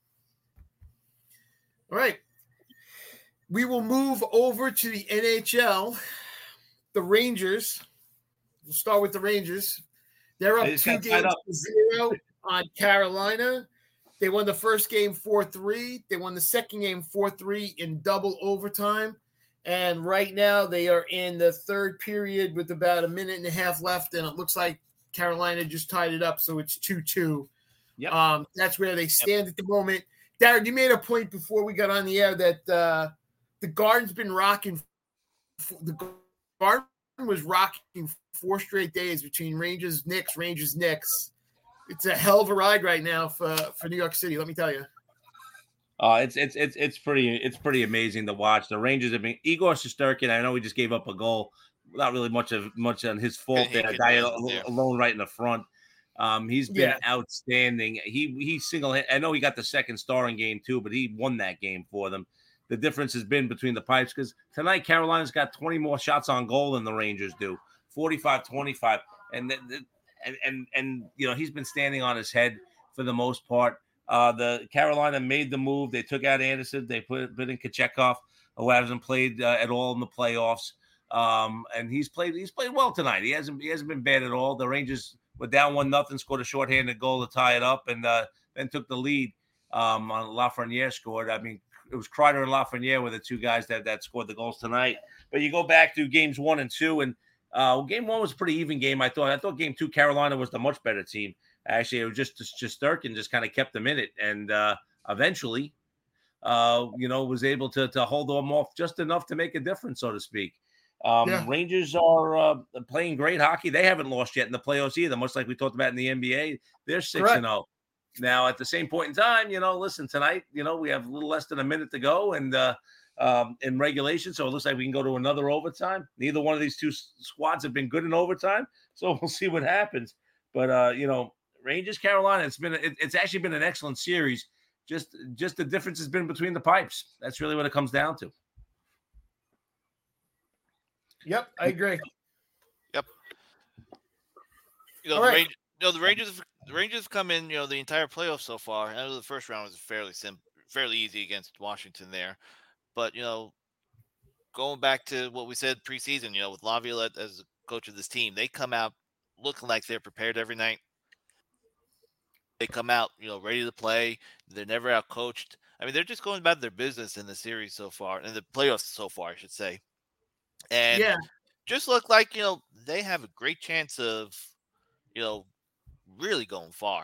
All right, we will move over to the N H L. The Rangers. We'll start with the Rangers. They're up two games up. to zero on Carolina. They won the first game four three. They won the second game four three in double overtime. And right now they are in the third period with about a minute and a half left, and it looks like Carolina just tied it up, so it's two two. Yep. Um, that's where they stand yep. at the moment. Darren, you made a point before we got on the air that uh, the Garden's been rocking. The Garden was rocking four straight days between Rangers, Knicks, Rangers, Knicks. It's a hell of a ride right now for, for New York City. Let me tell you. Uh, it's it's it's it's pretty it's pretty amazing to watch. The Rangers have been Igor Shesterkin. I know he just gave up a goal, not really much of much on his fault. There, a guy alone right in the front. Um, he's been yeah. outstanding. He he single. I know he got the second star in game two, but he won that game for them. The difference has been between the pipes, because tonight Carolina's got twenty more shots on goal than the Rangers do, forty-five twenty-five, and and and and you know, he's been standing on his head for the most part. Uh, the Carolina made the move. They took out Anderson. They put put in Kochetkov, who hasn't played uh, at all in the playoffs. Um, and he's played he's played well tonight. He hasn't he hasn't been bad at all. The Rangers were down one nothing, scored a shorthanded goal to tie it up, and uh, then took the lead. Um, on Lafreniere scored. I mean, it was Kreider and Lafreniere were the two guys that that scored the goals tonight. But you go back to games one and two, and uh, game one was a pretty even game. I thought. I thought game two, Carolina was the much better team. Actually, it was just just, just Sturkin just kind of kept them in it, and uh, eventually, uh, you know, was able to to hold them off just enough to make a difference, so to speak. Um, yeah. Rangers are uh, playing great hockey. They haven't lost yet in the playoffs either, much like we talked about in the N B A. They're six and zero. Now, at the same point in time, you know, listen, tonight, you know, we have a little less than a minute to go, and uh, um, in regulation, so it looks like we can go to another overtime. Neither one of these two squads have been good in overtime, so we'll see what happens. But uh, you know, Rangers, Carolina, it's been it, it's actually been an excellent series. Just just the difference has been between the pipes. That's really what it comes down to. Yep, I agree. Yep. You know, the right. Rangers, you know, the Rangers, the Rangers come in. You know, the entire playoffs so far. I know the first round was fairly simple, fairly easy against Washington there, but you know, going back to what we said preseason, you know, with Laviolette as the coach of this team, they come out looking like they're prepared every night. They come out, you know, ready to play. They're never out coached. I mean, they're just going about their business in the series so far, in the playoffs so far, I should say. And yeah. just look like, you know, they have a great chance of, you know, really going far.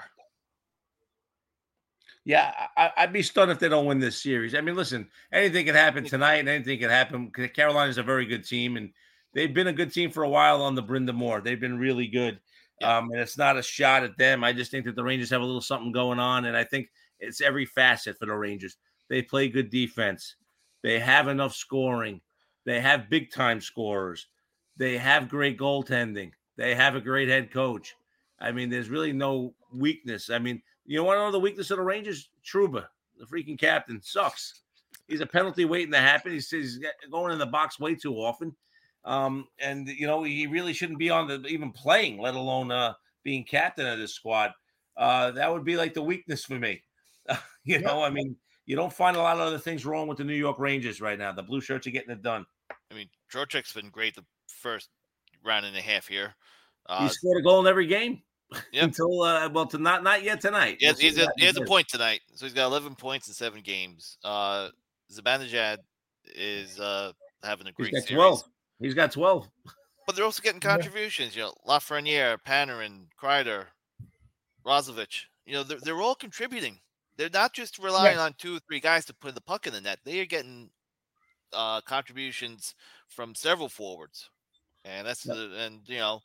Yeah, I, I'd be stunned if they don't win this series. I mean, listen, anything can happen tonight, and anything can happen. Carolina's a very good team, and they've been a good team for a while on the Bryn de Moore. They've been really good. Yeah. Um, and it's not a shot at them. I just think that the Rangers have a little something going on, and I think it's every facet for the Rangers. They play good defense. They have enough scoring. They have big-time scorers. They have great goaltending. They have a great head coach. I mean, there's really no weakness. I mean, you want to know the weakness of the Rangers? Trouba, the freaking captain, sucks. He's a penalty waiting to happen. He's, he's going in the box way too often. Um, and, you know, he really shouldn't be on the even playing, let alone uh, being captain of this squad. Uh, that would be like the weakness for me. you know, yeah. I mean, you don't find a lot of other things wrong with the New York Rangers right now. The blue shirts are getting it done. I mean, Trocheck's been great the first round and a half here. Uh, he scored a goal in every game yep. until, uh, well, to not not yet tonight. Yes, we'll he's a, he has a point tonight. So he's got eleven points in seven games. Uh, Zibanejad is uh, having a great he's got series. twelve. He's got twelve. But they're also getting contributions. You know, Lafreniere, Panarin, Kreider, Roslovic. You know, they're, they're all contributing. They're not just relying yeah. on two or three guys to put the puck in the net. They are getting uh, contributions from several forwards. And that's, yeah. the, and, you know,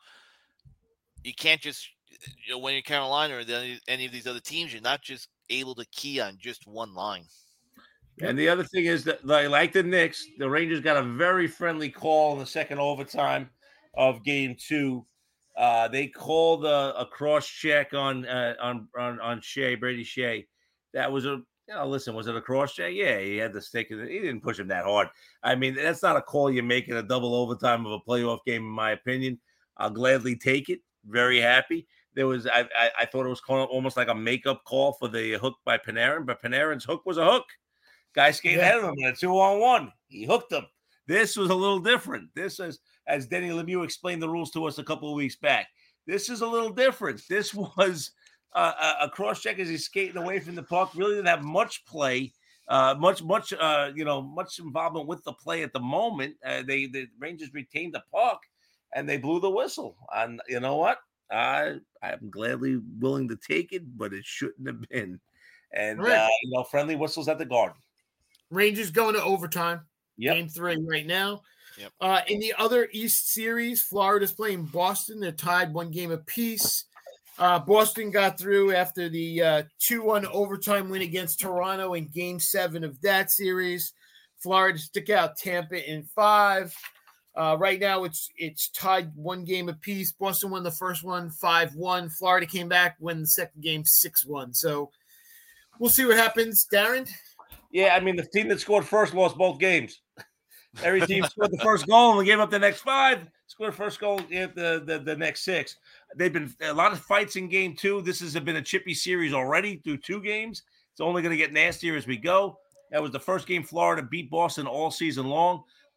you can't just, you know, when you're Carolina or the, any of these other teams, you're not just able to key on just one line. And the other thing is that, like the Knicks, the Rangers got a very friendly call in the second overtime of game two. Uh, they called a, a cross check on, uh, on on on Shea, Brady Shea. That was a, you know, listen, was it a cross check? Yeah, he had the stick. He didn't push him that hard. I mean, that's not a call you make in a double overtime of a playoff game, in my opinion. I'll gladly take it. Very happy. There was, I, I, I thought it was almost like a makeup call for the hook by Panarin, but Panarin's hook was a hook. Guy skated yeah. ahead of him in a two-on-one. He hooked him. This was a little different. This is, as Denny Lemieux explained the rules to us a couple of weeks back, this is a little different. This was uh, a, a cross-check as he's skating away from the puck. Really didn't have much play, uh, much, much, uh, you know, much involvement with the play at the moment. Uh, they, the Rangers retained the puck, and they blew the whistle. And you know what? I, I'm gladly willing to take it, but it shouldn't have been. And, right. uh, you know, friendly whistles at the Garden. Rangers going to overtime. Yep. Game three right now. Yep. Uh, in the other East series, Florida's playing Boston. They're tied one game apiece. Uh, Boston got through after the uh, two one overtime win against Toronto in game seven of that series. Florida stick out Tampa in five. Uh, right now, it's it's tied one game apiece. Boston won the first one five one. Florida came back, won the second game six one. So we'll see what happens. Darren? Yeah, I mean, the team that scored first lost both games. Every team scored the first goal and gave up the next five. Scored first goal, the, the the next six. They've been a lot of fights in game two. This has been a chippy series already through two games. It's only going to get nastier as we go. That was the first game Florida beat Boston all season long.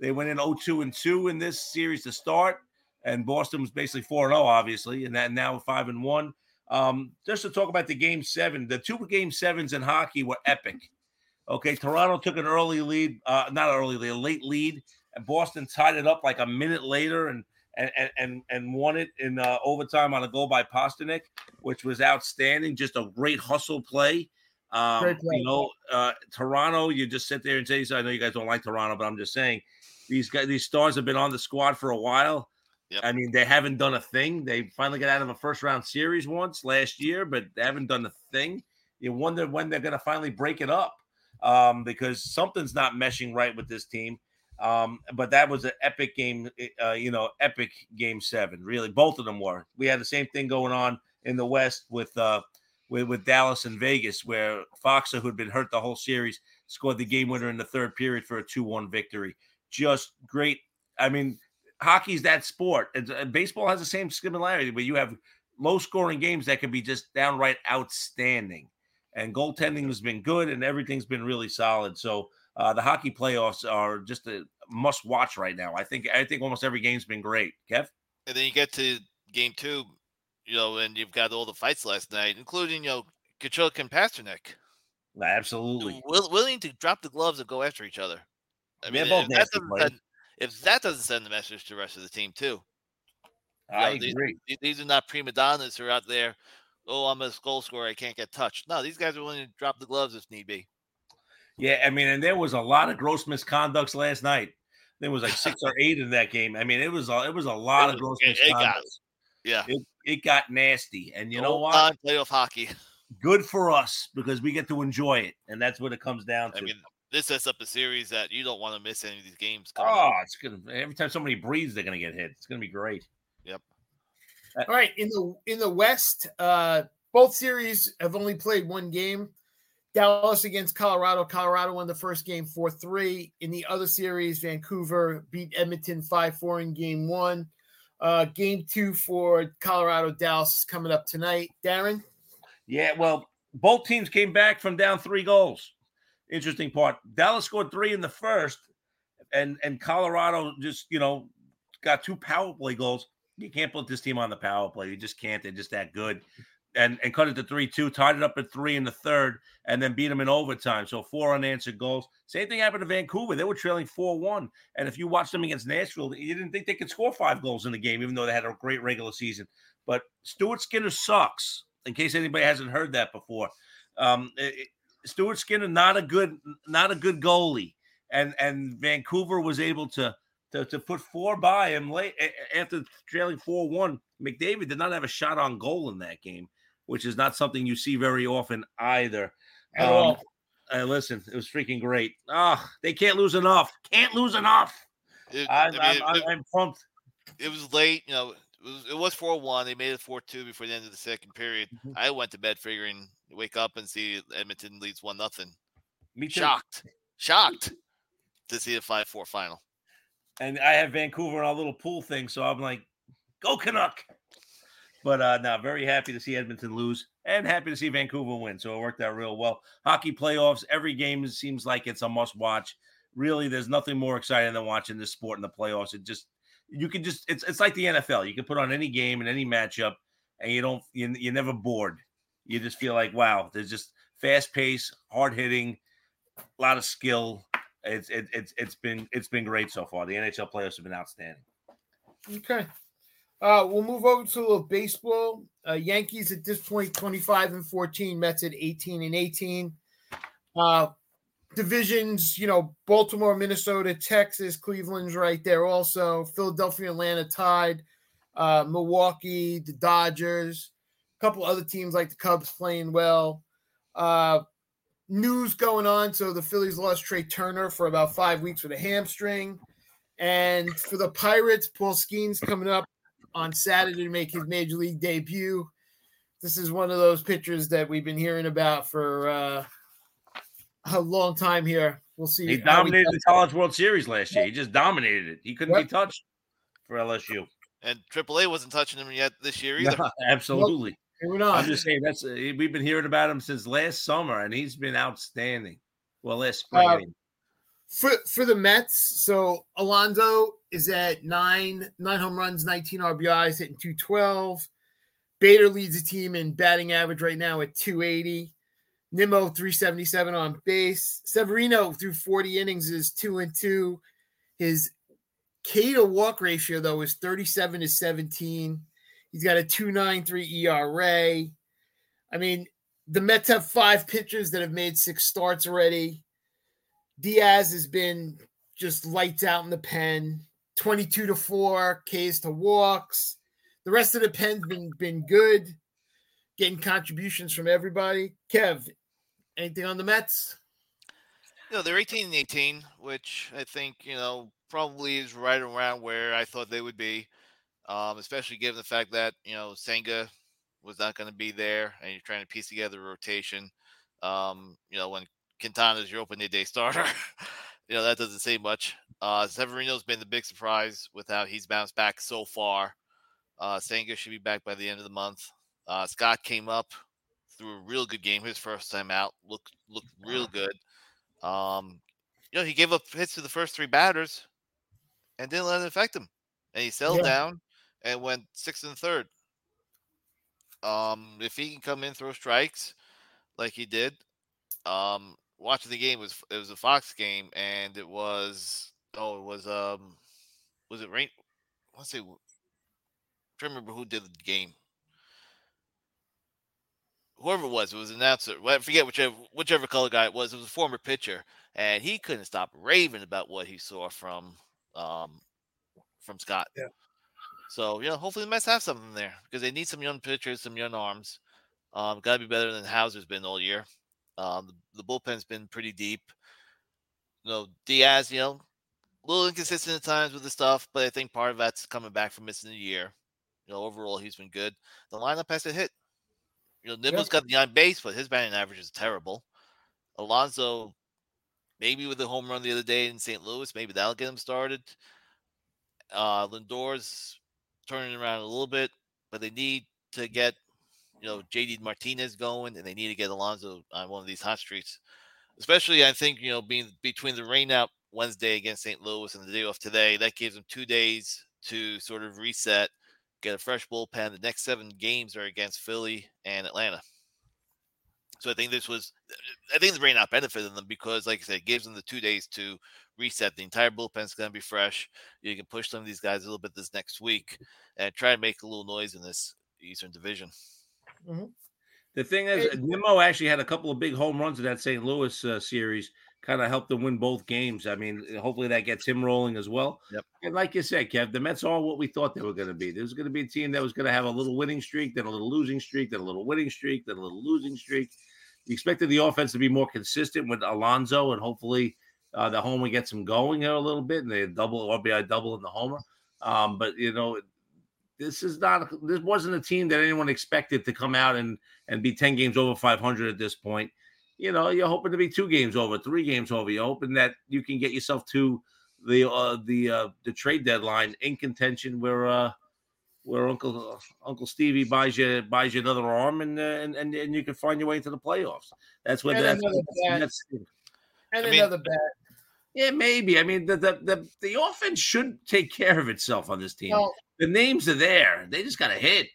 They went in oh two and two in this series to start, and Boston was basically four and oh, obviously, and that now five and one. Um, just to talk about the game seven, the two game sevens in hockey were epic. Okay, Toronto took an early lead, uh, not an early lead, a late lead, and Boston tied it up like a minute later and and and and won it in uh, overtime on a goal by Pasternak, which was outstanding. Just a great hustle play. Um, Great play. You know, uh, Toronto, you just sit there and say, so I know you guys don't like Toronto, but I'm just saying these guys, these stars have been on the squad for a while. Yep. I mean, they haven't done a thing. They finally got out of a first round series once last year, but they haven't done a thing. You wonder when they're going to finally break it up um, because something's not meshing right with this team. Um, but that was an epic game, uh, you know, epic game seven. Really, both of them were. We had the same thing going on in the West with uh, with, with Dallas and Vegas, where Foxa, who'd been hurt the whole series, scored the game winner in the third period for a two one victory. Just great. I mean, hockey's that sport. It's, uh, baseball has the same similarity, but you have low-scoring games that can be just downright outstanding. And goaltending has been good, and everything's been really solid. So uh, the hockey playoffs are just a must-watch right now. I think I think almost every game's been great. Kev? And then you get to game two, you know, and you've got all the fights last night, including, you know, Tkachuk and Pasternak. Absolutely. Will, willing to drop the gloves and go after each other. I mean, both if that, nasty doesn't players. send, if that doesn't send the message to the rest of the team, too. You I know, agree. These, these are not prima donnas who are out there, oh, I'm a goal scorer, I can't get touched. No, these guys are willing to drop the gloves if need be. Yeah, I mean, and there was a lot of gross misconducts last night. There was like six or eight in that game. I mean, it was a, it was a lot It of was- gross it- it got- misconducts. Yeah. It, it got nasty. And you know what? Old-time playoff hockey. Good for us because we get to enjoy it. And that's what it comes down to. I mean, this sets up a series that you don't want to miss any of these games. coming oh, up. it's going to, every time somebody breathes, they're going to get hit. It's going to be great. Yep. All right, in the in the West, uh, both series have only played one game. Dallas against Colorado. Colorado won the first game four three. In the other series, Vancouver beat Edmonton five four in game one. Uh, game two for Colorado Dallas is coming up tonight. Darren? Yeah, well, both teams came back from down three goals. Interesting part. Dallas scored three in the first, and, and Colorado just, you know, got two power play goals. You can't put this team on the power play. You just can't. They're just that good. And and cut it to three two, tied it up at three in the third, and then beat them in overtime. So four unanswered goals. Same thing happened to Vancouver. They were trailing four one. And if you watched them against Nashville, you didn't think they could score five goals in the game, even though they had a great regular season. But Stuart Skinner sucks, in case anybody hasn't heard that before. Um, it, Stuart Skinner, not a good, not a good goalie. And and Vancouver was able to to, to put four by him late after trailing four one. McDavid did not have a shot on goal in that game, which is not something you see very often either. At um, all. Uh, listen, it was freaking great. Ah, oh, they can't lose enough. Can't lose enough. It, I, I mean, I'm, it- I'm, I'm pumped. it was late, you know. It was it was four one. They made it four two before the end of the second period. Mhm. I went to bed figuring wake up and see Edmonton leads one nothing. Me too. Shocked, shocked to see a five four final. And I have Vancouver in our little pool thing, so I'm like, go Canuck. But uh now very happy to see Edmonton lose and happy to see Vancouver win. So it worked out real well. Hockey playoffs, every game seems like it's a must watch. Really, there's nothing more exciting than watching this sport in the playoffs. It just you can just it's it's like the N F L. You can put on any game and any matchup, and you don't you, you're never bored. You just feel like, wow, there's just fast pace, hard hitting, a lot of skill. It's it, it's it's been it's been great so far. The N H L playoffs have been outstanding. Okay. Uh, we'll move over to a little baseball. Uh, Yankees at this point, twenty-five and fourteen. Mets at eighteen and eighteen. Uh, divisions, you know, Baltimore, Minnesota, Texas, Cleveland's right there also. Philadelphia, Atlanta tied. Uh, Milwaukee, the Dodgers. A couple other teams like the Cubs playing well. Uh, news going on. So the Phillies lost Trey Turner for about five weeks with a hamstring. And for the Pirates, Paul Skeens coming up on Saturday to make his major league debut. This is one of those pitchers that we've been hearing about for uh, a long time here. We'll see. He how dominated does. the College World Series last year. He just dominated it. He couldn't Yep. be touched for L S U. And triple A wasn't touching him yet this year either. No, absolutely. Moving on. I'm just saying that's uh, we've been hearing about him since last summer, and he's been outstanding. Well, last spring. Uh, I mean. For for the Mets, so Alonso is at nine, nine home runs, nineteen R B Is, hitting two twelve. Bader leads the team in batting average right now at two eighty. Nimmo, three seventy-seven on base. Severino, through forty innings, is two and two. His K to walk ratio, though, is thirty-seven to seventeen. He's got a two ninety-three E R A. I mean, the Mets have five pitchers that have made six starts already. Diaz has been just lights out in the pen, twenty-two to four, Ks to walks. The rest of the pen's been been good, getting contributions from everybody. Kev, anything on the Mets? You know, they're eighteen and eighteen, which I think, you know, probably is right around where I thought they would be, um, especially given the fact that, you know, Senga was not going to be there and you're trying to piece together a rotation. Um, you know, when Quintana's your opening day starter, you know, that doesn't say much. Uh, Severino's been the big surprise with how he's bounced back so far. Uh, Senga should be back by the end of the month. Uh, Scott came up through a real good game. His first time out looked looked real good. Um, you know, he gave up hits to the first three batters and didn't let it affect him. And he settled Yeah. down and went sixth and third. Um, if he can come in, throw strikes like he did. Um, watching the game was it was a Fox game, and it was oh it was um was it rain? Let's see. I'm trying to remember who did the game. Whoever it was, it was an announcer. Well, I forget whichever whichever color guy it was. It was a former pitcher, and he couldn't stop raving about what he saw from um from Scott. Yeah. So you know, hopefully the Mets have something there because they need some young pitchers, some young arms. Um, got to be better than Hauser's been all year. Um, the, the bullpen's been pretty deep. You know, Diaz, you know, a little inconsistent at times with the stuff, but I think part of that's coming back from missing a year. You know, overall he's been good. The lineup has to hit. You know, Nimble's got the on base, but his batting average is terrible. Alonso, maybe with the home run the other day in Saint Louis, maybe that'll get him started. Uh, Lindor's turning around a little bit, but they need to get, you know, J D Martinez going, and they need to get Alonso on one of these hot streaks. Especially, I think, you know, being between the rain out Wednesday against Saint Louis and the day off today, that gives them two days to sort of reset, get a fresh bullpen. The next seven games are against Philly and Atlanta. So I think this was, I think the rain out benefited them because, like I said, it gives them the two days to reset. The entire bullpen's going to be fresh. You can push some of these guys a little bit this next week and try to make a little noise in this Eastern Division. Mm-hmm. The thing is, Nimmo actually had a couple of big home runs in that Saint Louis uh, series, kind of helped them win both games. I mean, hopefully that gets him rolling as well. Yep. And like you said, Kev, the Mets are what we thought they were going to be. There's going to be a team that was going to have a little winning streak, then a little losing streak, then a little winning streak, then a little losing streak. You expected the offense to be more consistent with Alonso, and hopefully uh, the homer gets him going here a little bit, and they double R B I double in the homer. Um, but you know, this is not. This wasn't a team that anyone expected to come out and and be ten games over five hundred at this point. You know, you're hoping to be two games over, three games over. You're hoping that you can get yourself to the uh, the uh, the trade deadline in contention, where uh, where Uncle uh, Uncle Stevie buys you buys you another arm, and uh, and and and you can find your way into the playoffs. That's what And that's. another bat. that's And I mean- another bat. yeah, maybe. I mean, the, the the the offense should take care of itself on this team. Well, The names are there; they just got to hit.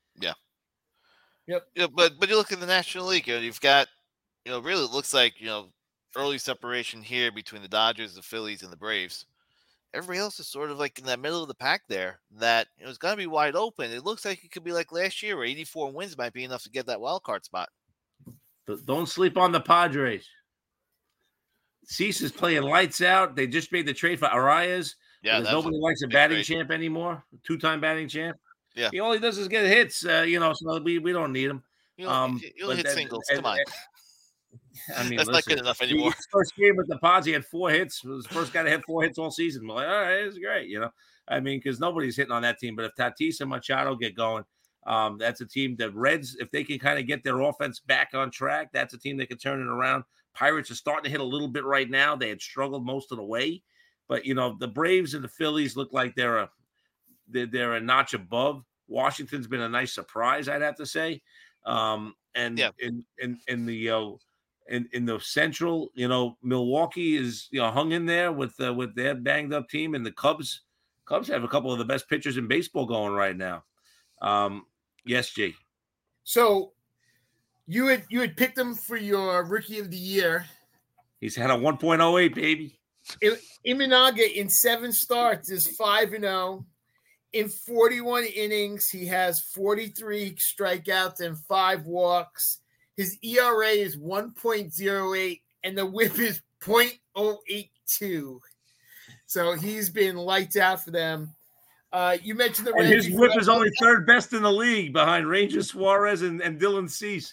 Yeah, but but you look at the National League, you know, you've got, you know, really it looks like, you know, early separation here between the Dodgers, the Phillies, and the Braves. Everybody else is sort of like in that middle of the pack there. That, you know, it's going to be wide open. It looks like it could be like last year, where eighty-four wins might be enough to get that wild card spot. But don't sleep on the Padres. Cease is playing lights out. They just made the trade for Arias. Yeah, because that was nobody a likes a big batting trade. champ anymore. Two-time batting champ. Yeah. He all he does is get hits. Uh, you know, so we, we don't need him. You know, Um, you only but hit that- singles. and- Come on, I mean, that's not listen, good enough he- anymore. His first game with the Pods, he had four hits. He was the first guy to hit four hits all season. We're like, all right, it's great, you know. I mean, because nobody's hitting on that team. But if Tatis and Machado get going, um, that's a team that Reds, if they can kind of get their offense back on track, that's a team that can turn it around. Pirates are starting to hit a little bit right now. They had struggled most of the way, but you know, the Braves and the Phillies look like they're a they're, they're a notch above. Washington's been a nice surprise, I'd have to say. Um, and Yeah. in in in the uh, in, in the Central, you know, Milwaukee is, you know, hung in there with uh, with their banged up team, and the Cubs. Cubs have a couple of the best pitchers in baseball going right now. Um, yes, G. So you had you had picked him for your Rookie of the Year. He's had a one point oh eight, baby. Imanaga in seven starts is five and zero. In forty-one innings, he has forty-three strikeouts and five walks. His E R A is one point oh eight, and the whip is point oh eight two. So he's been lights out for them. Uh, you mentioned the and Reds. His whip is only third best in the league behind Ranger Suarez and, and Dylan Cease.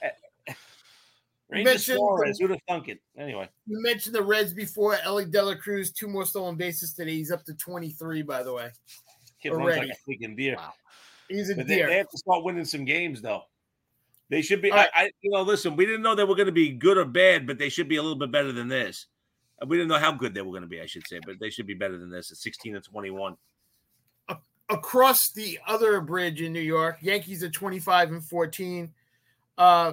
Ranger Suarez, who'd have thunk it? Anyway. You mentioned the Reds before. Ellie De La Cruz, two more stolen bases today. He's up to twenty-three, by the way. Kid runs like a freaking deer. Wow. He's a but deer. They, they have to start winning some games, though. They should be. Right. I, I, you know, listen. We didn't know they were going to be good or bad, but they should be a little bit better than this. We didn't know how good they were going to be, I should say, but they should be better than this at sixteen and twenty-one. Across the other bridge in New York, Yankees are twenty-five and fourteen. Uh,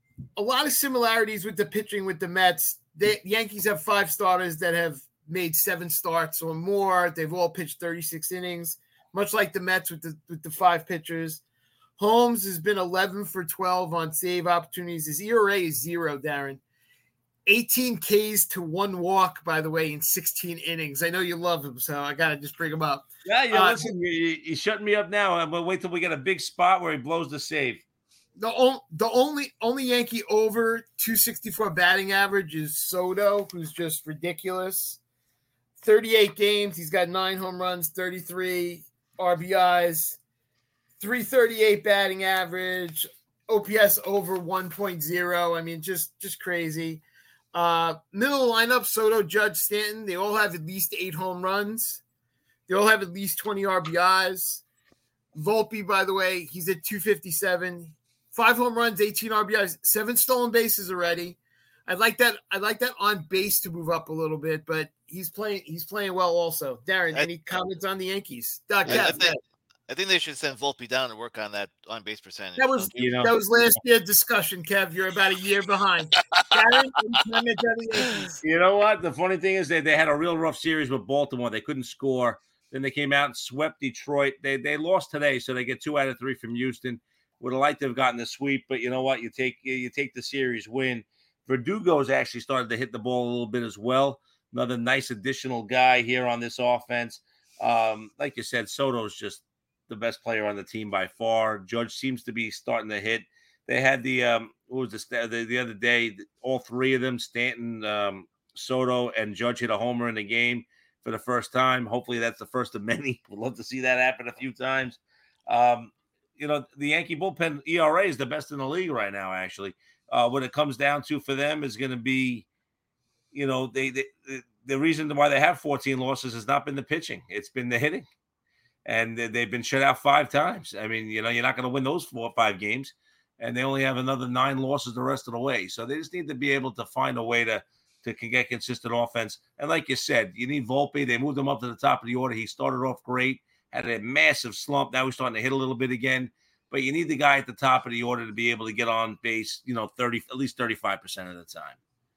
a lot of similarities with the pitching with the Mets. The Yankees have five starters that have made seven starts or more. They've all pitched thirty-six innings, much like the Mets with the with the five pitchers. Holmes has been eleven for twelve on save opportunities. His E R A is zero, Darren. eighteen Ks to one walk, by the way, in sixteen innings. I know you love him, so I got to just bring him up. Yeah, yeah. Uh, listen, you, you're shutting me up now. I'm going to wait till we get a big spot where he blows the save. The, o- the only only Yankee over two sixty-four batting average is Soto, who's just ridiculous. thirty-eight games. He's got nine home runs, thirty-three R B Is, three thirty-eight batting average, O P S over one point oh. I mean, just, just crazy. Uh, middle lineup, Soto, Judge, Stanton, they all have at least eight home runs. They all have at least twenty R B Is. Volpe, by the way, he's at two fifty-seven. Five home runs, eighteen R B Is, seven stolen bases already. I'd like that. I'd like that on base to move up a little bit, but he's playing. He's playing well also. Darren, I, any comments on the Yankees? Doc, I, yeah, I, think, I think they should send Volpe down to work on that on base percentage. that was You know. that was last year's discussion, Kev. You're about a year behind. Darren, any comments on the Yankees? You know what? The funny thing is they, they had a real rough series with Baltimore. They couldn't score. Then they came out and swept Detroit. They they lost today, so they get two out of three from Houston. Would have liked to have gotten the sweep, but you know what? You take you take the series win. Verdugo's actually started to hit the ball a little bit as well. Another nice additional guy here on this offense. Um, like you said, Soto's just the best player on the team by far. Judge seems to be starting to hit. They had the um, what was this, the the other day? All three of them, Stanton, um, Soto, and Judge hit a homer in the game for the first time. Hopefully, that's the first of many. Would love to see that happen a few times. Um, you know, the Yankee bullpen E R A is the best in the league right now. Actually, uh, what it comes down to for them is going to be, you know, they, they the reason why they have fourteen losses has not been the pitching; it's been the hitting. And they've been shut out five times. I mean, you know, you're not going to win those four or five games, and they only have another nine losses the rest of the way. So they just need to be able to find a way to to get consistent offense. And like you said, you need Volpe. They moved him up to the top of the order. He started off great, had a massive slump. Now he's starting to hit a little bit again. But you need the guy at the top of the order to be able to get on base, you know, thirty at least thirty-five percent of the time.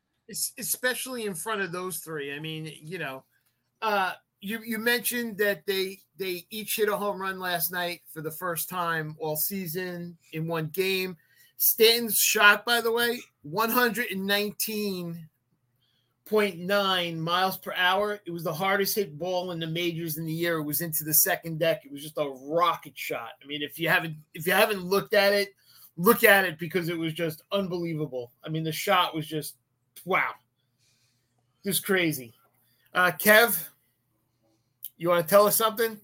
Especially in front of those three. I mean, you know, uh, You you mentioned that they they each hit a home run last night for the first time all season in one game. Stanton's shot, by the way, one nineteen point nine miles per hour. It was the hardest hit ball in the majors in the year. It was into the second deck. It was just a rocket shot. I mean, if you haven't if you haven't looked at it, look at it because it was just unbelievable. I mean, the shot was just wow, just crazy. Uh, Kev, you want to tell us something?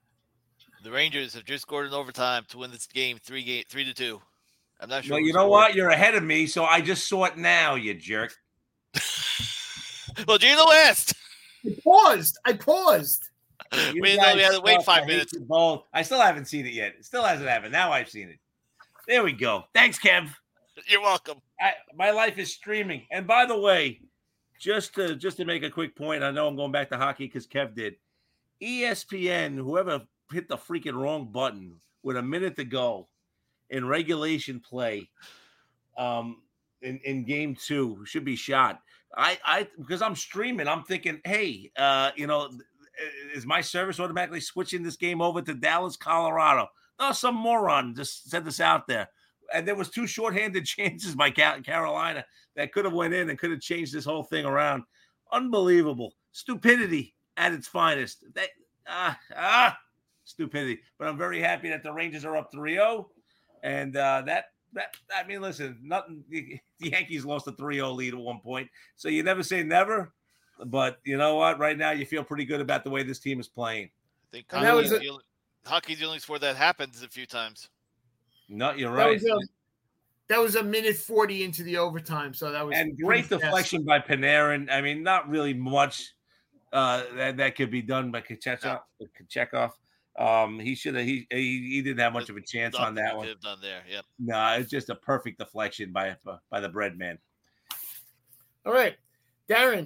The Rangers have just scored in overtime to win this game three game three to two. I'm not sure. Well, you know what? You're ahead of me, so I just saw it now, you jerk. Well, Gene the West. I paused. I paused. You We know we had to wait suck. five I hate minutes. you both. I still haven't seen it yet. It still hasn't happened. Now I've seen it. There we go. Thanks, Kev. You're welcome. I, my life is streaming. And by the way, just to just to make a quick point, I know I'm going back to hockey because Kev did. E S P N, whoever hit the freaking wrong button with a minute to go in regulation play, um, in, in game two should be shot. I, I because I'm streaming, I'm thinking, hey, uh, you know, is my service automatically switching this game over to Dallas, Colorado? No, some moron just said this out there. And there was two shorthanded chances by Carolina that could have went in and could have changed this whole thing around. Unbelievable. Stupidity at its finest. They, ah, ah, stupidity. But I'm very happy that the Rangers are up three oh. And uh, that, that, I mean, listen, nothing. The Yankees lost a three oh lead at one point. So you never say never. But you know what? Right now, you feel pretty good about the way this team is playing. I think hockey's, a, the, only, hockey's the only sport that happens a few times. No, you're right. That was, a, that was a minute forty into the overtime, so that was and great deflection by Panarin. I mean, not really much uh, that that could be done by Kochetkov. Kochetkov. Um, he should have. He, he he didn't have much of a chance on that one. Have done there. Yep. No, it's just a perfect deflection by by the bread man. All right, Darren.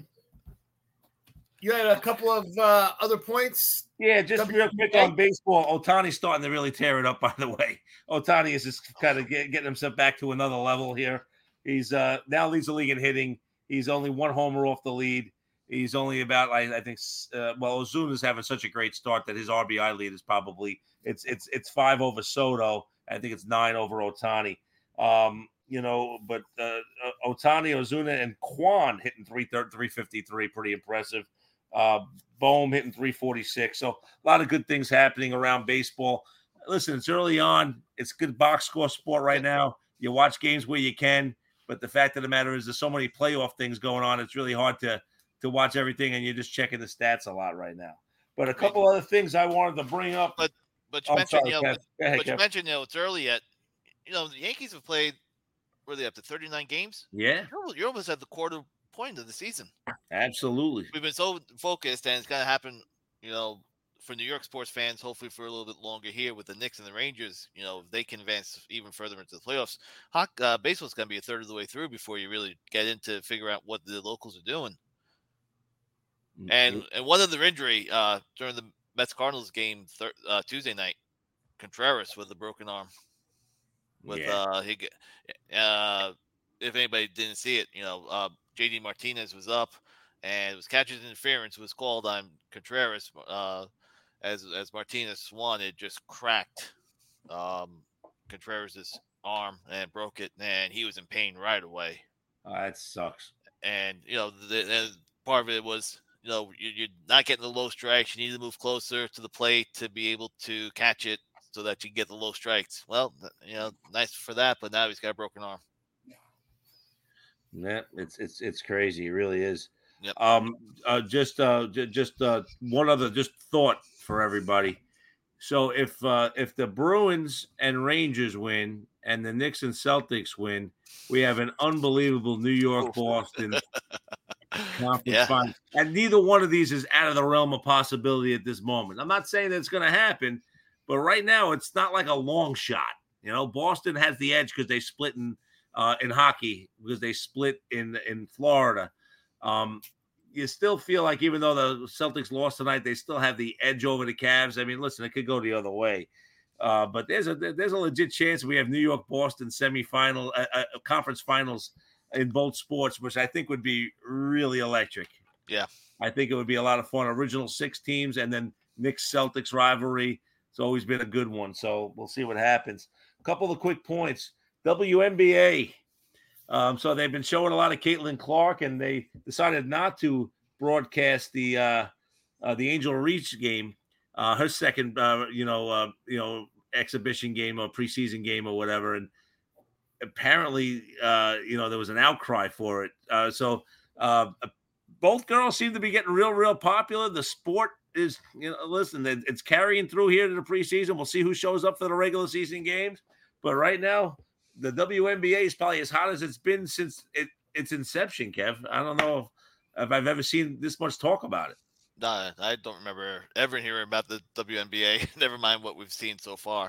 You had a couple of uh, other points. Yeah, just w- real quick on baseball. Ohtani's starting to really tear it up, by the way. Ohtani is just kind of get, getting himself back to another level here. He's uh, now leads the league in hitting. He's only one homer off the lead. He's only about, I, I think, uh, well, Ozuna's having such a great start that his R B I lead is probably, it's it's it's five over Soto. I think it's nine over Ohtani. Um, you know, but uh, Ohtani, Ozuna, and Kwan hitting three fifty-three, pretty impressive. Uh, Bohm hitting three forty-six. So a lot of good things happening around baseball. Listen, it's early on. It's good box score sport right now. You watch games where you can, but the fact of the matter is there's so many playoff things going on. It's really hard to to watch everything, and you're just checking the stats a lot right now. But a couple other things I wanted to bring up. But but you oh, mentioned, sorry, you know, Kev. but, ahead, but you Kev. mentioned, you know, it's early yet. You know, the Yankees have played. Were they up to thirty-nine games? Yeah, you're, you're almost at the quarter point of the season. Absolutely. We've been so focused, and it's going to happen, you know, for New York sports fans, hopefully for a little bit longer here with the Knicks and the Rangers. You know, if they can advance even further into the playoffs, Hockey, uh, baseball's going to be a third of the way through before you really get into figure out what the locals are doing. Mm-hmm. And and one other injury uh, during the Mets Cardinals game thir- uh, Tuesday night, Contreras with a broken arm. With yeah. uh, he, uh, if anybody didn't see it, you know, uh, J D Martinez was up, and it was catcher's interference was called on Contreras uh, as as Martinez swung. It just cracked um, Contreras' arm and broke it, and he was in pain right away. Oh, that sucks. And you know, the, the part of it was, you know, you're not getting the low strikes. You need to move closer to the plate to be able to catch it so that you get the low strikes. Well, you know, nice for that, but now he's got a broken arm. Yeah, it's it's it's crazy. It really is. Yep. Um, uh, just uh, j- just uh, one other just thought for everybody. So if uh, if the Bruins and Rangers win and the Knicks and Celtics win, we have an unbelievable New York Boston conference yeah. final. And neither one of these is out of the realm of possibility at this moment. I'm not saying that it's going to happen, but right now it's not like a long shot. You know, Boston has the edge because they split in. Uh, in hockey, because they split in in Florida. Um, you still feel like even though the Celtics lost tonight, they still have the edge over the Cavs. I mean, listen, it could go the other way. Uh, but there's a there's a legit chance we have New York Boston semifinal, uh, uh, conference finals in both sports, which I think would be really electric. Yeah. I think it would be a lot of fun. Original six teams and then Knicks Celtics rivalry. It's always been a good one. So we'll see what happens. A couple of quick points. W N B A. Um, so they've been showing a lot of Caitlin Clark, and they decided not to broadcast the uh, uh, the Angel Reese game, uh, her second, uh, you know, uh, you know, exhibition game or preseason game or whatever. And apparently, uh, you know, there was an outcry for it. Uh, so uh, both girls seem to be getting real, real popular. The sport is, you know, listen, it's carrying through here to the preseason. We'll see who shows up for the regular season games. But right now, the W N B A is probably as hot as it's been since it, its inception, Kev. I don't know if, if I've ever seen this much talk about it. No, I don't remember ever hearing about the W N B A. Never mind what we've seen so far.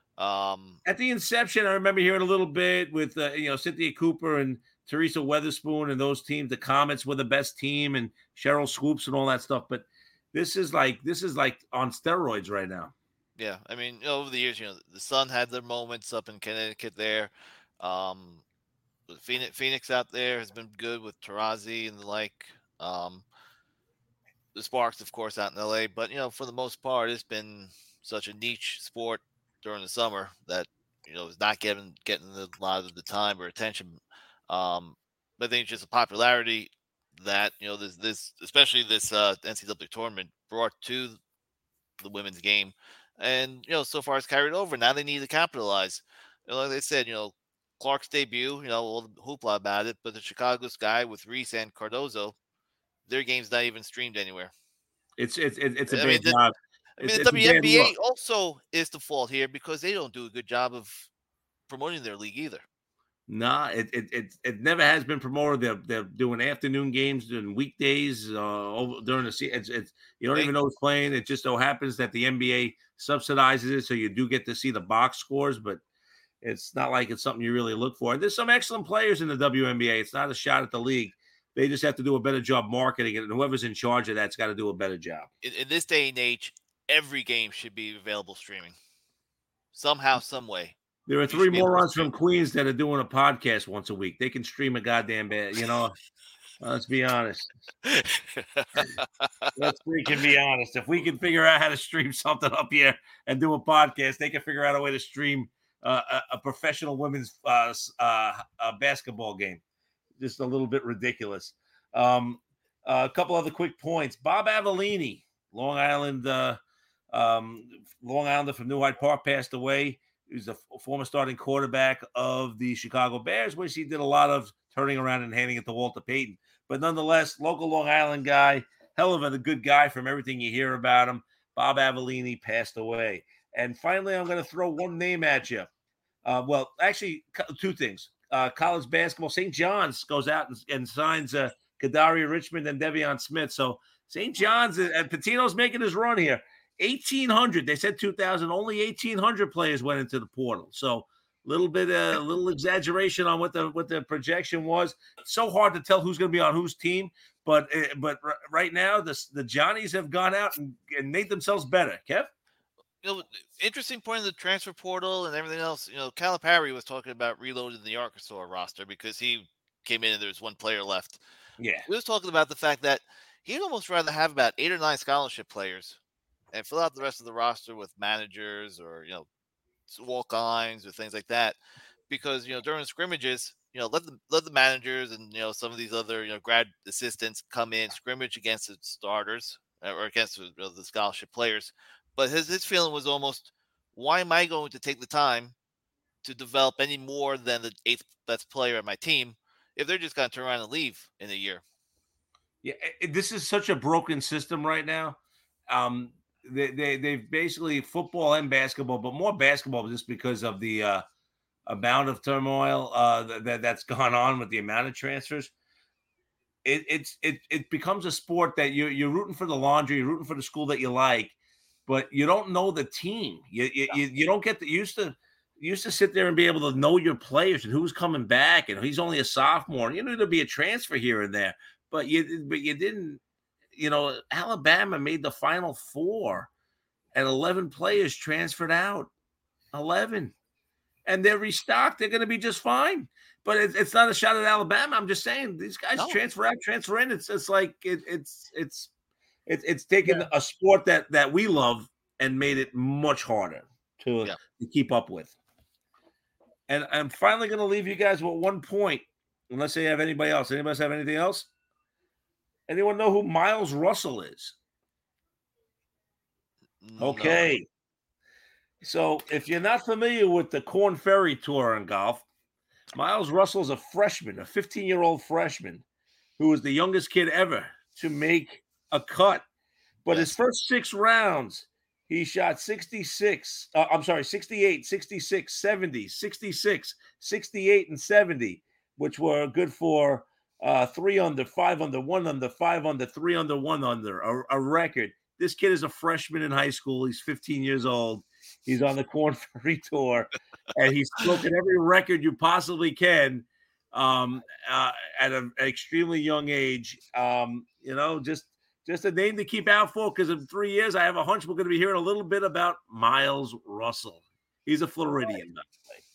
Um, At the inception, I remember hearing a little bit with, uh, you know, Cynthia Cooper and Teresa Weatherspoon and those teams. The Comets were the best team, and Cheryl Swoops and all that stuff. But this is like this is like on steroids right now. Yeah, I mean, over the years, you know, the Sun had their moments up in Connecticut there. Um, Phoenix, Phoenix out there has been good with Tarazi and the like. Um, the Sparks, of course, out in L A. But, you know, for the most part, it's been such a niche sport during the summer that, you know, is not getting getting a lot of the time or attention. Um, but I think it's just a popularity that, you know, this, this especially this uh, N C double A tournament brought to the women's game. And, you know, so far it's carried over. Now they need to capitalize. You know, like they said, you know, Clark's debut, you know, all the hoopla about it, but the Chicago Sky with Reese and Cardozo, their game's not even streamed anywhere. It's it's it's a I bad mean, the, job. I mean, It's, the it's W N B A a bad look. also is the fault here because they don't do a good job of promoting their league either. Nah, it, it it it never has been promoted. They're they're doing afternoon games during weekdays uh, over, during the season. It's, it's you don't Hey. even know who's playing. It just so happens that the N B A subsidizes it, so you do get to see the box scores, but it's not like it's something you really look for. And there's some excellent players in the W N B A. It's not a shot at the league. They just have to do a better job marketing it, and whoever's in charge of that's got to do a better job. In, in this day and age, every game should be available streaming somehow, some way. There are You three should be able to morons stream. from Queens that are doing a podcast once a week. They can stream a goddamn bad, you know. Let's be honest. Let's freaking be honest. If we can figure out how to stream something up here and do a podcast, they can figure out a way to stream uh, a, a professional women's uh, uh, uh, basketball game. Just a little bit ridiculous. Um, uh, a couple other quick points. Bob Avellini, Long Island, uh, um, Long Islander from New Hyde Park, passed away. He was a former starting quarterback of the Chicago Bears, which he did a lot of turning around and handing it to Walter Payton. But nonetheless, local Long Island guy, hell of a good guy from everything you hear about him. Bob Avellini passed away. And finally, I'm going to throw one name at you. Uh, well, actually, two things. Uh, college basketball, Saint John's goes out and, and signs uh, Kadari Richmond and Devion Smith. So Saint John's and Patino's making his run here. eighteen hundred. They said two thousand. Only eighteen hundred players went into the portal. So little bit, a uh, little exaggeration on what the what the projection was. It's so hard to tell who's going to be on whose team. But uh, but r- right now, the the Johnnies have gone out and, and made themselves better. Kev? You know, interesting point of the transfer portal and everything else. You know, Calipari was talking about reloading the Arkansas roster because he came in and there's one player left. Yeah. He was talking about the fact that he'd almost rather have about eight or nine scholarship players and fill out the rest of the roster with managers or, you know, walk-ons or things like that. Because, you know, during scrimmages, you know, let the let the managers and, you know, some of these other, you know, grad assistants come in, scrimmage against the starters or against the, you know, the scholarship players. But his his feeling was almost, why am I going to take the time to develop any more than the eighth best player on my team if they're just going to turn around and leave in a year? Yeah, this is such a broken system right now. Um, they, they, they've basically football and basketball, but more basketball just because of the uh, amount of turmoil uh, that, that's gone on with the amount of transfers. It, it's it it becomes a sport that you're, you're rooting for the laundry, you're rooting for the school that you like, but you don't know the team. You you, you, you don't get the used to used to sit there and be able to know your players and who's coming back, and he's only a sophomore. You know, there'll be a transfer here and there, but you but you didn't. You know, Alabama made the Final Four, and eleven players transferred out. eleven, and they're restocked. They're going to be just fine. But it, it's not a shot at Alabama. I'm just saying these guys No. transfer out, transfer in. It's just like it, it's it's it's it's taken Yeah. a sport that that we love and made it much harder to, Yeah. to keep up with. And I'm finally going to leave you guys with one point, unless they have anybody else. Anybody else have anything else? Anyone know who Miles Russell is? No. Okay. So if you're not familiar with the Corn Ferry Tour in golf, Miles Russell's a freshman, a fifteen-year-old freshman who was the youngest kid ever to make a cut. But Yes. his first six rounds, he shot sixty-six. Uh, I'm sorry, sixty-eight, sixty-six, seventy, sixty-six, sixty-eight, and seventy, which were good for uh, three under, five under, one under, five under, three under, one under, a, a record. This kid is a freshman in high school. He's fifteen years old. He's on the Corn Ferry Tour, and he's broken every record you possibly can um, uh, at a, an extremely young age. Um, you know, just just a name to keep out for, because in three years, I have a hunch we're going to be hearing a little bit about Miles Russell. He's a Floridian, by the way.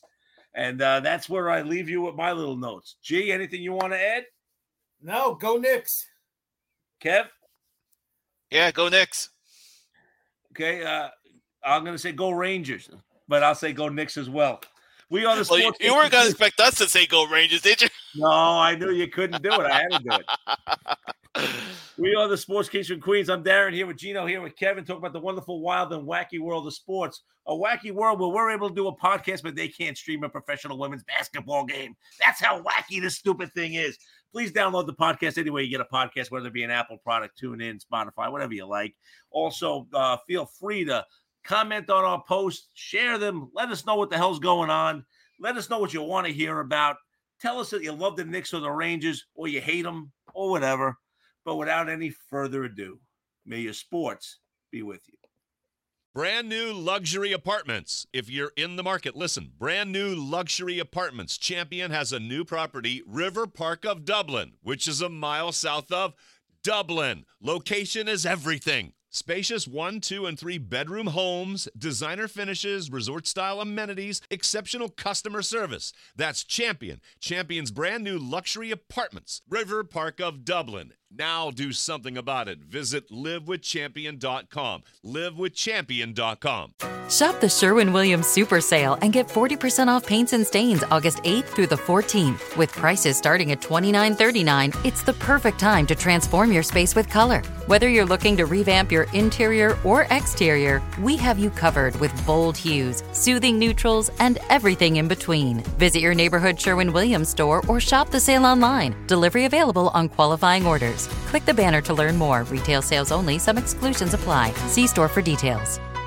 And uh, that's where I leave you with my little notes. G, anything you want to add? No, go Knicks. Kev? Yeah, go Knicks. Okay, uh, I'm going to say go Rangers, but I'll say go Knicks as well. We are the well, sports. You, you weren't going to expect us to say go Rangers, did you? No, I knew you couldn't do it. I had to do it. We are the Sports Kings from Queens. I'm Darren here with Gino, here with Kevin, talking about the wonderful, wild, and wacky world of sports. A wacky world where we're able to do a podcast, but they can't stream a professional women's basketball game. That's how wacky this stupid thing is. Please download the podcast anywhere you get a podcast, whether it be an Apple product, TuneIn, Spotify, whatever you like. Also, uh, feel free to comment on our posts, share them, let us know what the hell's going on. Let us know what you want to hear about. Tell us that you love the Knicks or the Rangers, or you hate them, or whatever. But without any further ado, may your sports be with you. Brand new luxury apartments. If you're in the market, listen. Brand new luxury apartments. Champion has a new property, River Park of Dublin, which is a mile south of Dublin. Location is everything. Spacious one, two, and three bedroom homes, designer finishes, resort-style amenities, exceptional customer service. That's Champion. Champion's brand new luxury apartments, River Park of Dublin. Now do something about it. Visit live with champion dot com. live with champion dot com. Shop the Sherwin-Williams Super Sale and get forty percent off paints and stains August eighth through the fourteenth. With prices starting at twenty-nine thirty-nine, it's the perfect time to transform your space with color. Whether you're looking to revamp your interior or exterior, we have you covered with bold hues, soothing neutrals, and everything in between. Visit your neighborhood Sherwin-Williams store or shop the sale online. Delivery available on qualifying orders. Click the banner to learn more. Retail sales only. Some exclusions apply. See store for details.